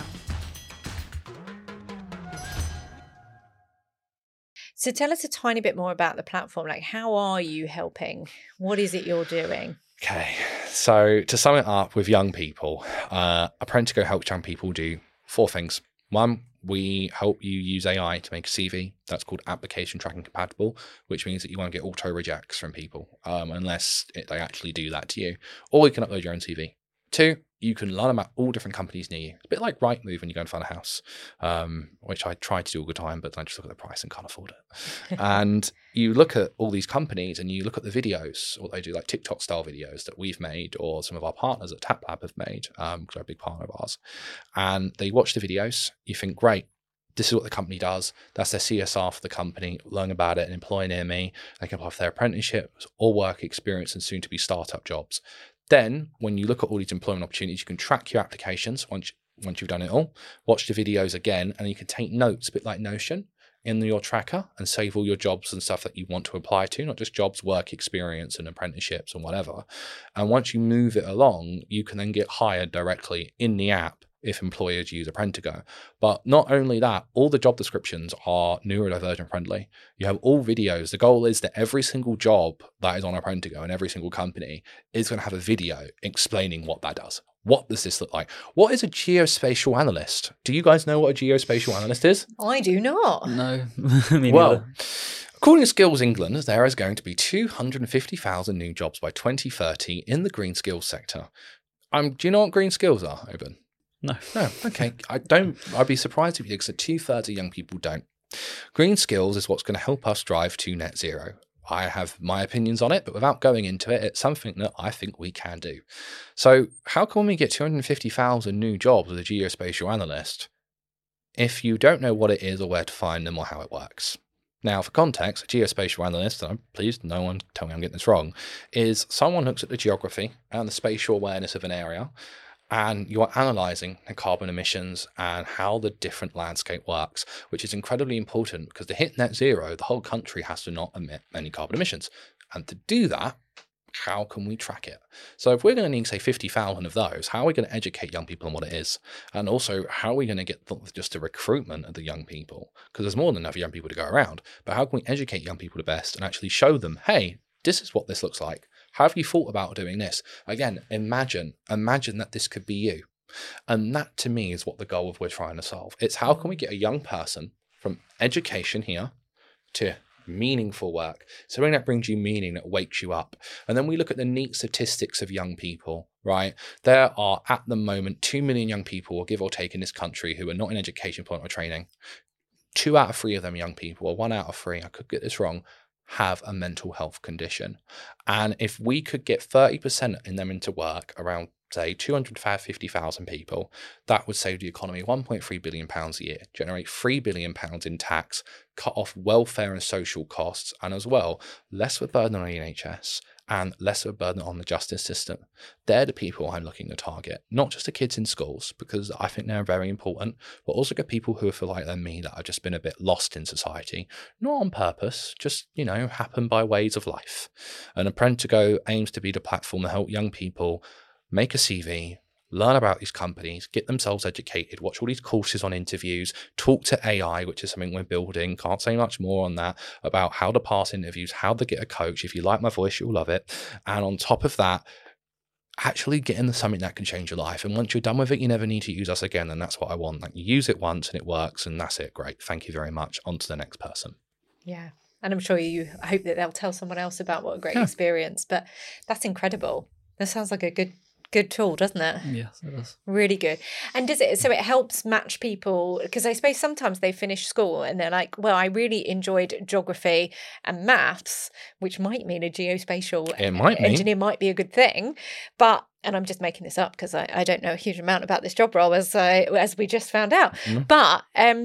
So tell us a tiny bit more about the platform. Like, how are you helping? What is it you're doing? Okay, so to sum it up with young people, Apprentigo helps young people do 4 things. 1, we help you use AI to make a CV. That's called application tracking compatible, which means that you won't get auto rejects from people unless they actually do that to you. Or you can upload your own CV. 2, you can learn about all different companies near you. It's a bit like Rightmove when you go and find a house, which I try to do all the time, but then I just look at the price and can't afford it. And you look at all these companies and you look at the videos, what they do, like TikTok style videos that we've made or some of our partners at TapLab have made, because they're a big partner of ours. And they watch the videos, you think, great, this is what the company does. That's their CSR for the company. Learn about it and employ near me. They can apply for their apprenticeships or work experience and soon to be startup jobs. Then, when you look at all these employment opportunities, you can track your applications once you've done it all, watch the videos again, and you can take notes, a bit like Notion, in your tracker and save all your jobs and stuff that you want to apply to, not just jobs, work experience and apprenticeships and whatever. And once you move it along, you can then get hired directly in the app if employers use Apprentigo. But not only that, all the job descriptions are neurodivergent friendly. You have all videos. The goal is that every single job that is on Apprentigo and every single company is going to have a video explaining what that does. What does this look like? What is a geospatial analyst? Do you guys know what a geospatial analyst is? I do not. No. Well, according to Skills England, there is going to be 250,000 new jobs by 2030 in the green skills sector. Do you know what green skills are, Oban? No. Okay. I'd be surprised if you did, because 2/3 of young people don't. Green skills is what's going to help us drive to net zero. I have my opinions on it, but without going into it, it's something that I think we can do. So how can we get 250,000 new jobs as a geospatial analyst if you don't know what it is or where to find them or how it works. Now, for context, a geospatial analyst, and please no one tell me I'm getting this wrong, is someone who looks at the geography and the spatial awareness of an area, and you're analysing the carbon emissions and how the different landscape works, which is incredibly important because to hit net zero, the whole country has to not emit any carbon emissions. And to do that, how can we track it? So if we're going to need, say, 50,000 of those, how are we going to educate young people on what it is? And also, how are we going to get just the recruitment of the young people? Because there's more than enough young people to go around. But how can we educate young people the best and actually show them, hey, this is what this looks like. How have you thought about doing this? Again, imagine that this could be you. And that, to me, is what the goal of we're trying to solve. It's how can we get a young person from education here to meaningful work, something that brings you meaning, that wakes you up. And then we look at the neat statistics of young people, right? There are at the moment 2 million young people, or give or take, in this country who are not in education, employment, or training. 2 out of 3 of them young people, or 1 out of 3, I could get this wrong, have a mental health condition. And if we could get 30% in them into work, around say 250,000 people, that would save the economy £1.3 billion a year, generate £3 billion in tax, cut off welfare and social costs, and as well, less of a burden on the NHS and less of a burden on the justice system. They're the people I'm looking to target, not just the kids in schools, because I think they're very important, but also get people who feel like they're me, that have just been a bit lost in society, not on purpose, just, happen by ways of life. And Apprentigo aims to be the platform to help young people make a CV, learn about these companies, get themselves educated, watch all these courses on interviews, talk to AI, which is something we're building. Can't say much more on that, about how to pass interviews, how to get a coach. If you like my voice, you'll love it. And on top of that, actually get into something that can change your life. And once you're done with it, you never need to use us again. And that's what I want. Like, you use it once and it works, and that's it. Great. Thank you very much. On to the next person. Yeah. And I'm sure I hope that they'll tell someone else about what a great experience. But that's incredible. That sounds like a good tool, doesn't it? Yes, it does. Really good. And it helps match people, because I suppose sometimes they finish school and they're like, well, I really enjoyed geography and maths, which might mean a geospatial engineer might be a good thing. But, and I'm just making this up because I don't know a huge amount about this job role, as we just found out. But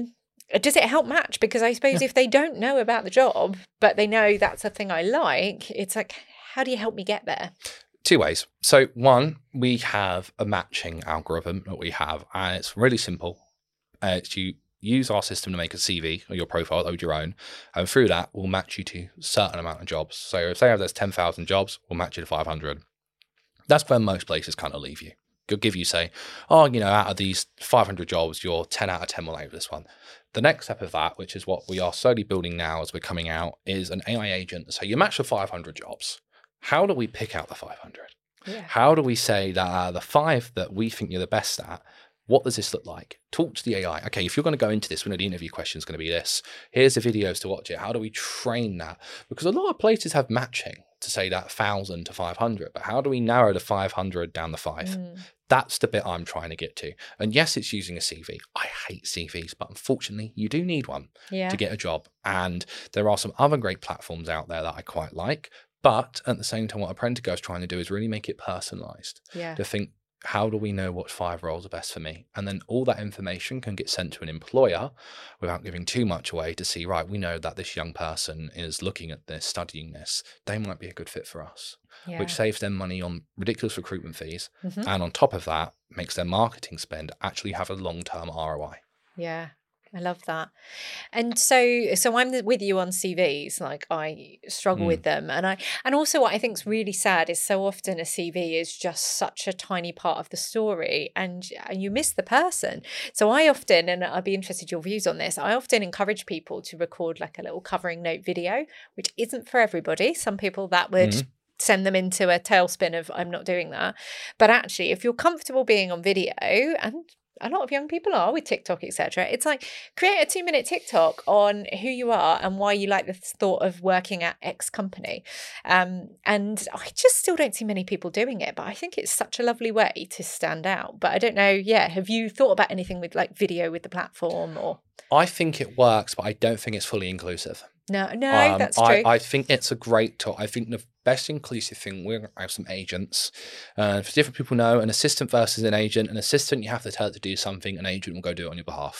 does it help match? Because I suppose if they don't know about the job, but they know that's a thing I like, it's like, how do you help me get there? 2 ways. So 1, we have a matching algorithm that we have, and it's really simple. It's you use our system to make a CV or your profile, load your own, and through that, we'll match you to a certain amount of jobs. So say there's 10,000 jobs, we'll match you to 500. That's where most places kind of leave you. They'll give you, say, out of these 500 jobs, you're 10 out of 10 will over this one. The next step of that, which is what we are slowly building now as we're coming out, is an AI agent. So you match the 500 jobs. How do we pick out the 500? Yeah. How do we say that the 5 that we think you're the best at, what does this look like? Talk to the AI. Okay, if you're going to go into this, we know the interview question is going to be this. Here's the videos to watch it. How do we train that? Because a lot of places have matching to say that 1,000 to 500, but how do we narrow the 500 down the 5? That's the bit I'm trying to get to. And yes, it's using a CV. I hate CVs, but unfortunately, you do need one to get a job. And there are some other great platforms out there that I quite like. But at the same time, what Apprentigo is trying to do is really make it personalized. To think, how do we know what 5 roles are best for me? And then all that information can get sent to an employer without giving too much away to see, right, we know that this young person is looking at this, studying this. They might be a good fit for us, which saves them money on ridiculous recruitment fees. And on top of that, makes their marketing spend actually have a long-term ROI. Yeah. I love that. And so I'm with you on CVs. Like, I struggle with them. And also what I think is really sad is so often a CV is just such a tiny part of the story, and you miss the person. So I often, and I'd be interested in your views on this, I often encourage people to record like a little covering note video, which isn't for everybody. Some people that would send them into a tailspin of, I'm not doing that. But actually, if you're comfortable being on video, and a lot of young people are with TikTok, etc. It's like, create a 2-minute TikTok on who you are and why you like the thought of working at X company. And I just still don't see many people doing it, but I think it's such a lovely way to stand out. But I don't know, have you thought about anything with like video with the platform? Or I think it works, but I don't think it's fully inclusive. No, that's true. I think it's a great tool. I think the best inclusive thing, we're going to have some agents. For different people know, an assistant versus an agent. An assistant, you have to tell it to do something. An agent will go do it on your behalf.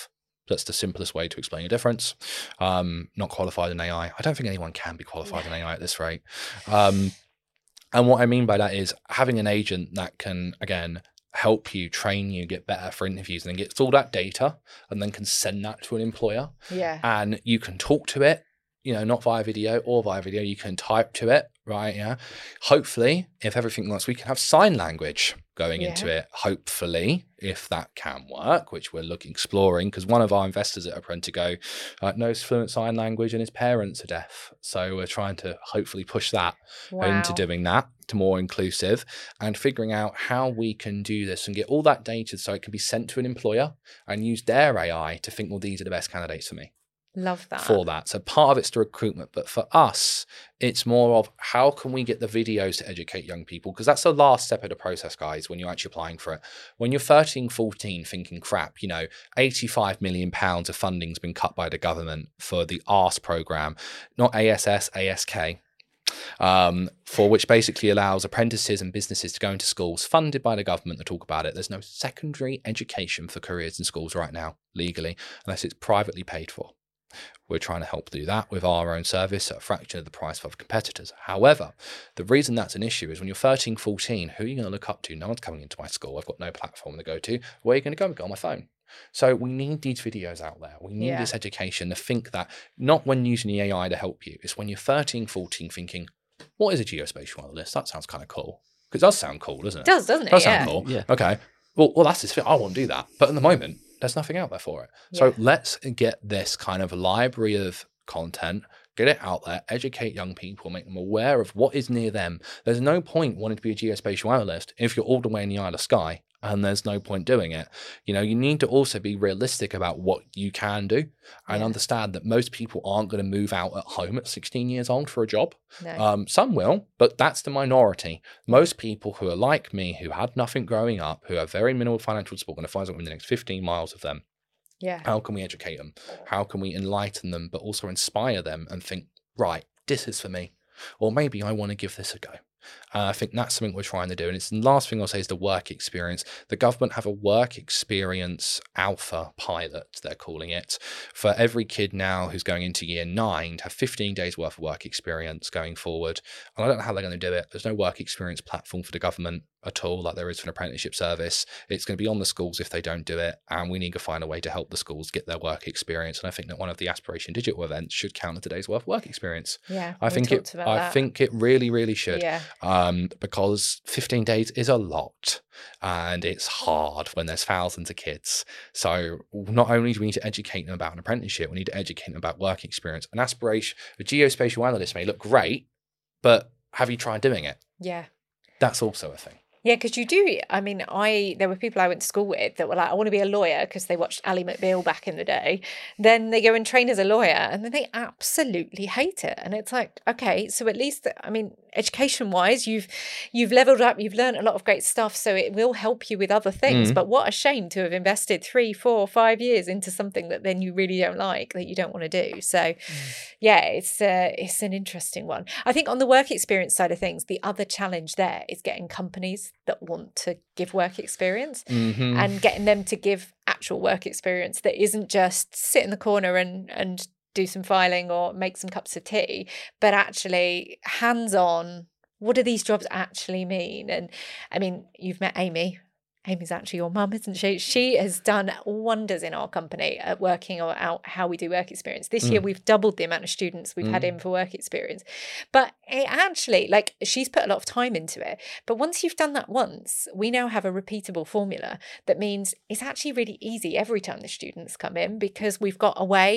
That's the simplest way to explain a difference. Not qualified in AI. I don't think anyone can be qualified in AI at this rate. And what I mean by that is having an agent that can, again, help you, train you, get better for interviews, and then gets all that data and then can send that to an employer. Yeah. And you can talk to it, not via video or via video. You can type to it, right? Yeah. Hopefully, if everything works, we can have sign language going into it. Hopefully, if that can work, which we're exploring, because one of our investors at Apprentigo knows fluent sign language and his parents are deaf. So we're trying to hopefully push that into doing that, to more inclusive, and figuring out how we can do this and get all that data so it can be sent to an employer and use their AI to think, well, these are the best candidates for me. Love that. For that. So part of it's the recruitment, but for us, it's more of how can we get the videos to educate young people? Because that's the last step of the process, guys, when you're actually applying for it. When you're 13, 14 thinking, crap, £85 million of funding's been cut by the government for the ARS program, not ASS, ASK. For which basically allows apprentices and businesses to go into schools funded by the government to talk about it. There's no secondary education for careers in schools right now, legally, unless it's privately paid for. We're trying to help do that with our own service at a fraction of the price of other competitors. However, the reason that's an issue is when you're 13, 14, who are you going to look up to? No one's coming into my school. I've got no platform to go to. Where are you going to go? Go on my phone. So we need these videos out there. We need this education to think that, not when using the AI to help you. It's when you're 13, 14 thinking, what is a geospatial analyst? That sounds kind of cool. Because it does sound cool, doesn't it? It does, doesn't it? Does sound cool. Yeah. Okay. Well, that's his thing. I want to do that. But at the moment, there's nothing out there for it. So let's get this kind of library of content, get it out there, educate young people, make them aware of what is near them. There's no point wanting to be a geospatial analyst if you're all the way in the eye of the sky, and there's no point doing it. You need to also be realistic about what you can do and understand that most people aren't going to move out at home at 16 years old for a job. No. Some will, but that's the minority. Most people who are like me, who had nothing growing up, who have very minimal financial support, are going to find something in the next 15 miles of them. Yeah. How can we educate them? How can we enlighten them, but also inspire them and think, right, this is for me. Or maybe I want to give this a go. I think that's something we're trying to do. And it's the last thing I'll say is the work experience. The government have a work experience alpha pilot, they're calling it, for every kid now who's going into year 9 to have 15 days worth of work experience going forward. And I don't know how they're going to do it. There's no work experience platform for the government at all, like there is for an apprenticeship service. It's going to be on the schools if they don't do it. And we need to find a way to help the schools get their work experience. And I think that one of the Aspiration Digital events should count as today's worth of work experience. Yeah. I think it really, really should. Yeah. Because 15 days is a lot and it's hard when there's thousands of kids. So not only do we need to educate them about an apprenticeship, we need to educate them about work experience. An aspiration, a geospatial analyst may look great, but have you tried doing it? Yeah. That's also a thing. Yeah, because you do. I mean, there were people I went to school with that were like, I want to be a lawyer because they watched Ally McBeal back in the day. Then they go and train as a lawyer and then they absolutely hate it. And it's like, okay, so at least, I mean, education-wise, you've leveled up, you've learned a lot of great stuff, so it will help you with other things. But what a shame to have invested 3, 4, 5 years into something that then you really don't like, that you don't want to do. So, yeah, it's an interesting one. I think on the work experience side of things, the other challenge there is getting companies that want to give work experience and getting them to give actual work experience that isn't just sit in the corner and do some filing or make some cups of tea, but actually hands-on, what do these jobs actually mean? And I mean, you've met Amy. Amy's actually your mum, isn't she? She has done wonders in our company at working out how we do work experience. This year, we've doubled the amount of students we've had in for work experience. But it actually, like, she's put a lot of time into it. But once you've done that once, we now have a repeatable formula that means it's actually really easy every time the students come in, because we've got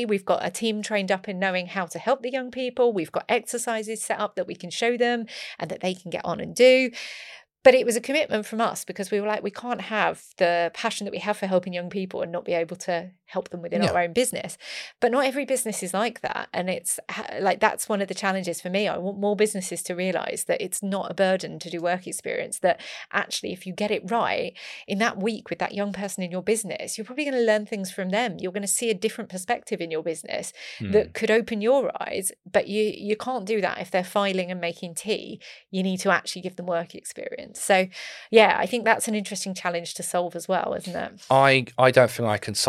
a team trained up in knowing how to help the young people. We've got exercises set up that we can show them and that they can get on and do. But it was a commitment from us, because we were like, we can't have the passion that we have for helping young people and not be able to help them within our own business. But not every business is like that. And it's like, that's one of the challenges for me. I want more businesses to realise that it's not a burden to do work experience, that actually, if you get it right in that week with that young person in your business, you're probably going to learn things from them. You're going to see a different perspective in your business that could open your eyes. But you can't do that if they're filing and making tea. You need to actually give them work experience. So, yeah, I think that's an interesting challenge to solve as well, isn't it? I don't think I can solve it, but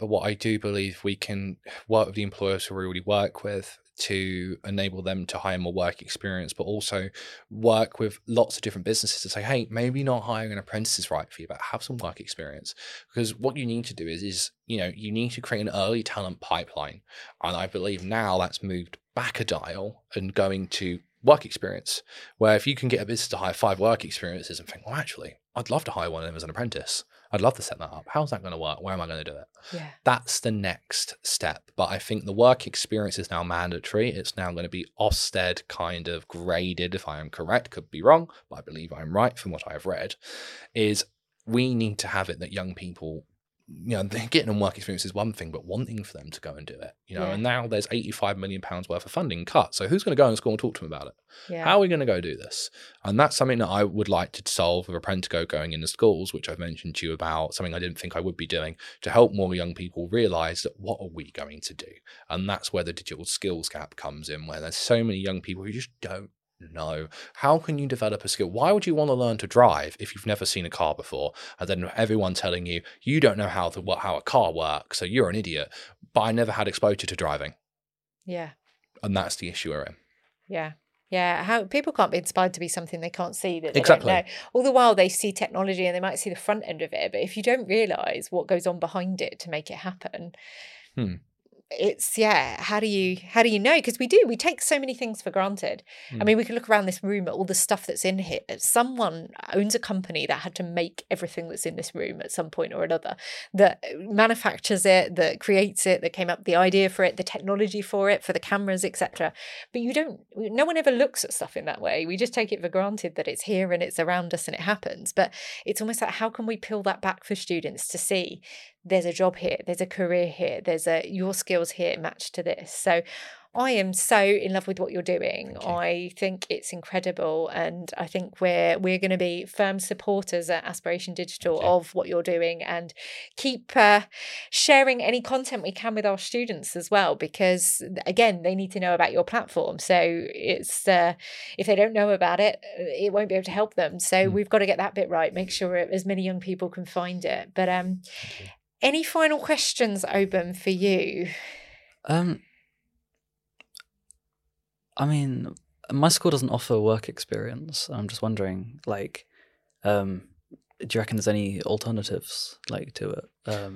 what I do believe we can work with the employers who we already work with to enable them to hire more work experience, but also work with lots of different businesses to say, hey, maybe not hiring an apprentice is right for you, but have some work experience. Because what you need to do is you need to create an early talent pipeline. And I believe now that's moved back a dial and going to work experience, where if you can get a business to hire 5 work experiences and think, well, actually, I'd love to hire one of them as an apprentice. I'd love to set that up. How's that going to work? Where am I going to do it? Yeah. That's the next step. But I think the work experience is now mandatory. It's now going to be Ofsted kind of graded, if I am correct, could be wrong, but I believe I'm right from what I've read, is we need to have it that young people, getting them work experience is one thing, but wanting for them to go and do it, and now there's £85 million worth of funding cut. So who's going to go in school and talk to them about it? Yeah. How are we going to go do this? And that's something that I would like to solve with Apprentigo going into schools, which I've mentioned to you about, something I didn't think I would be doing, to help more young people realize that what are we going to do? And that's where the digital skills gap comes in, where there's so many young people who just don't know. How can you develop a skill? Why would you want to learn to drive if you've never seen a car before? And then everyone telling you, you don't know how a car works, so you're an idiot. But I never had exposure to driving. Yeah. And that's the issue we're in. Yeah. Yeah, how people can't be inspired to be something they can't see, that they Exactly. don't know. All the while they see technology and they might see the front end of it, but if you don't realise what goes on behind it to make it happen, it's how do you know? Because we take so many things for granted. I mean, we can look around this room at all the stuff that's in here. Someone owns a company that had to make everything that's in this room at some point or another, that manufactures it, that creates it, that came up with the idea for it, the technology for it, for the cameras, etc. But no one ever looks at stuff in that way. We just take it for granted that it's here and it's around us and it happens. But it's almost like, how can we peel that back for students to see there's a job here, there's a career here, there's your skills here matched to this. So I am so in love with what you're doing. I think it's incredible, and I think we're going to be firm supporters at Aspiration Digital of what you're doing, and keep sharing any content we can with our students as well, because again, they need to know about your platform. So it's if they don't know about it, it won't be able to help them. So we've got to get that bit right, make sure as many young people can find it. But any final questions, Oban, for you? I mean, my school doesn't offer work experience. I'm just wondering, do you reckon there's any alternatives to it?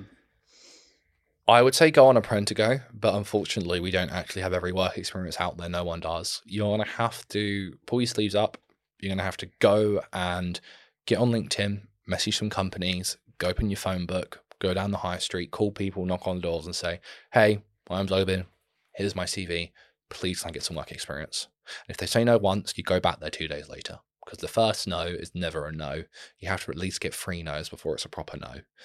I would say go on Apprentigo, but unfortunately we don't actually have every work experience out there. No one does. You're going to have to pull your sleeves up. You're going to have to go and get on LinkedIn, message some companies, go open your phone book, go down the high street, call people, knock on the doors and say, hey, my name's Oban, here's my CV, please can I get some work experience? And if they say no once, you go back there 2 days later, because the first no is never a no. You have to at least get 3 no's before it's a proper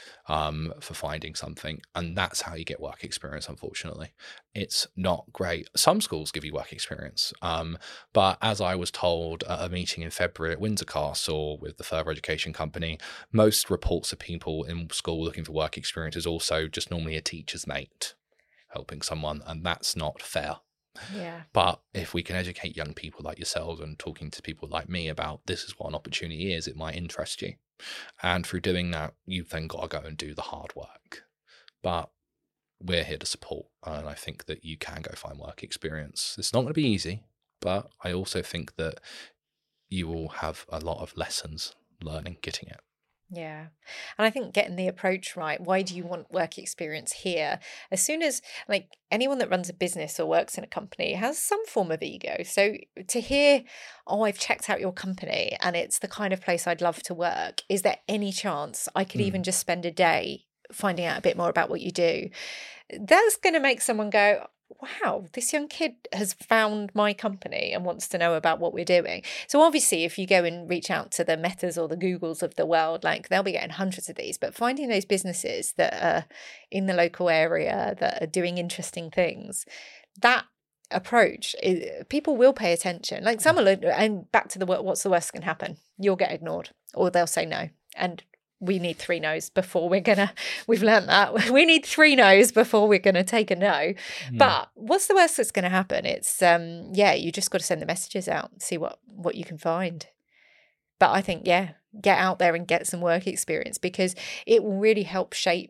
no for finding something. And that's how you get work experience, unfortunately. It's not great. Some schools give you work experience. But as I was told at a meeting in February at Windsor Castle with the Further Education Company, most reports of people in school looking for work experience is also just normally a teacher's mate helping someone. And that's not fair. Yeah. But if we can educate young people like yourselves and talking to people like me about this is what an opportunity is, it might interest you. And through doing that, you've then got to go and do the hard work. But we're here to support. And I think that you can go find work experience. It's not going to be easy, but I also think that you will have a lot of lessons learning, getting it. Yeah. And I think getting the approach right, why do you want work experience here? As soon as, anyone that runs a business or works in a company has some form of ego. So to hear, I've checked out your company and it's the kind of place I'd love to work, is there any chance I could even just spend a day finding out a bit more about what you do? That's going to make someone go, wow, this young kid has found my company and wants to know about what we're doing. So obviously, if you go and reach out to the Metas or the Googles of the world, they'll be getting hundreds of these, but finding those businesses that are in the local area that are doing interesting things, that approach, people will pay attention. Some will, and back to what's the worst that can happen? You'll get ignored or they'll say no. And we need 3 no's before we've learned that. We need 3 no's before we're going to take a no. But what's the worst that's going to happen? It's, you just got to send the messages out and see what you can find. But I think, get out there and get some work experience, because it will really help shape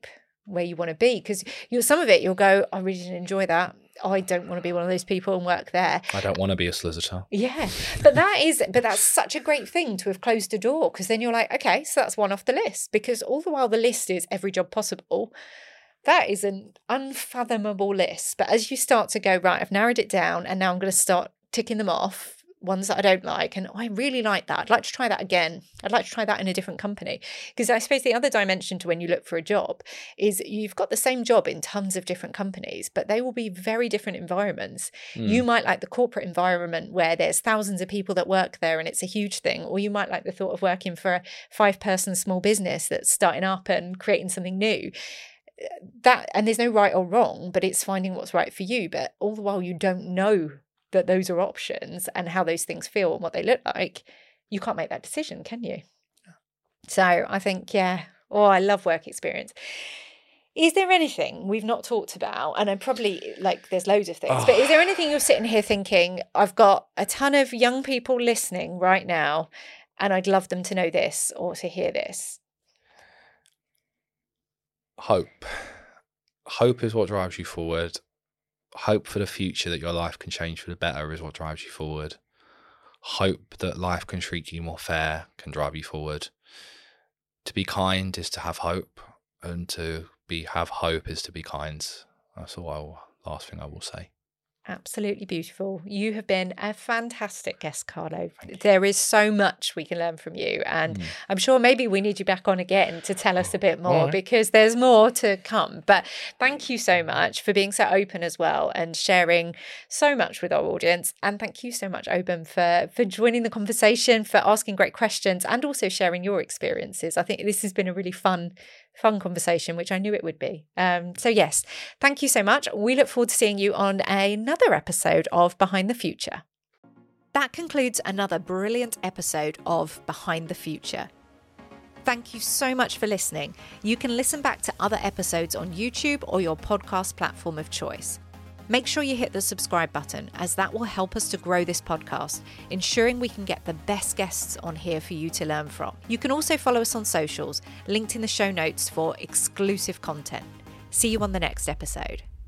where you want to be, because some of it you'll go, I really didn't enjoy that. I don't want to be one of those people and work there. I don't want to be a solicitor. Yeah, but that's such a great thing to have closed a door, because then you're like, okay, so that's one off the list, because all the while the list is every job possible. That is an unfathomable list. But as you start to go, right, I've narrowed it down and now I'm going to start ticking them off, ones that I don't like. And I really like that. I'd like to try that again. I'd like to try that in a different company. Because I suppose the other dimension to when you look for a job is you've got the same job in tons of different companies, but they will be very different environments. You might like the corporate environment where there's thousands of people that work there and it's a huge thing. Or you might like the thought of working for a 5-person small business that's starting up and creating something new. And there's no right or wrong, but it's finding what's right for you. But all the while you don't know that those are options and how those things feel and what they look like, you can't make that decision, can you? So I think, I love work experience. Is there anything we've not talked about? And I'm probably there's loads of things, but is there anything you're sitting here thinking, I've got a ton of young people listening right now and I'd love them to know this or to hear this? Hope. Hope is what drives you forward. Hope for the future that your life can change for the better is what drives you forward. Hope that life can treat you more fair can drive you forward. To be kind is to have hope, and to have hope is to be kind. That's the last thing I will say. Absolutely beautiful. You have been a fantastic guest, Carlo. There is so much we can learn from you. And I'm sure maybe we need you back on again to tell us a bit more, because there's more to come. But thank you so much for being so open as well and sharing so much with our audience. And thank you so much, Obam, for joining the conversation, for asking great questions and also sharing your experiences. I think this has been a really fun conversation, which I knew it would be. So yes, thank you so much. We look forward to seeing you on another episode of Behind the Future. That concludes another brilliant episode of Behind the Future. Thank you so much for listening. You can listen back to other episodes on YouTube or your podcast platform of choice. Make sure you hit the subscribe button, as that will help us to grow this podcast, ensuring we can get the best guests on here for you to learn from. You can also follow us on socials, linked in the show notes for exclusive content. See you on the next episode.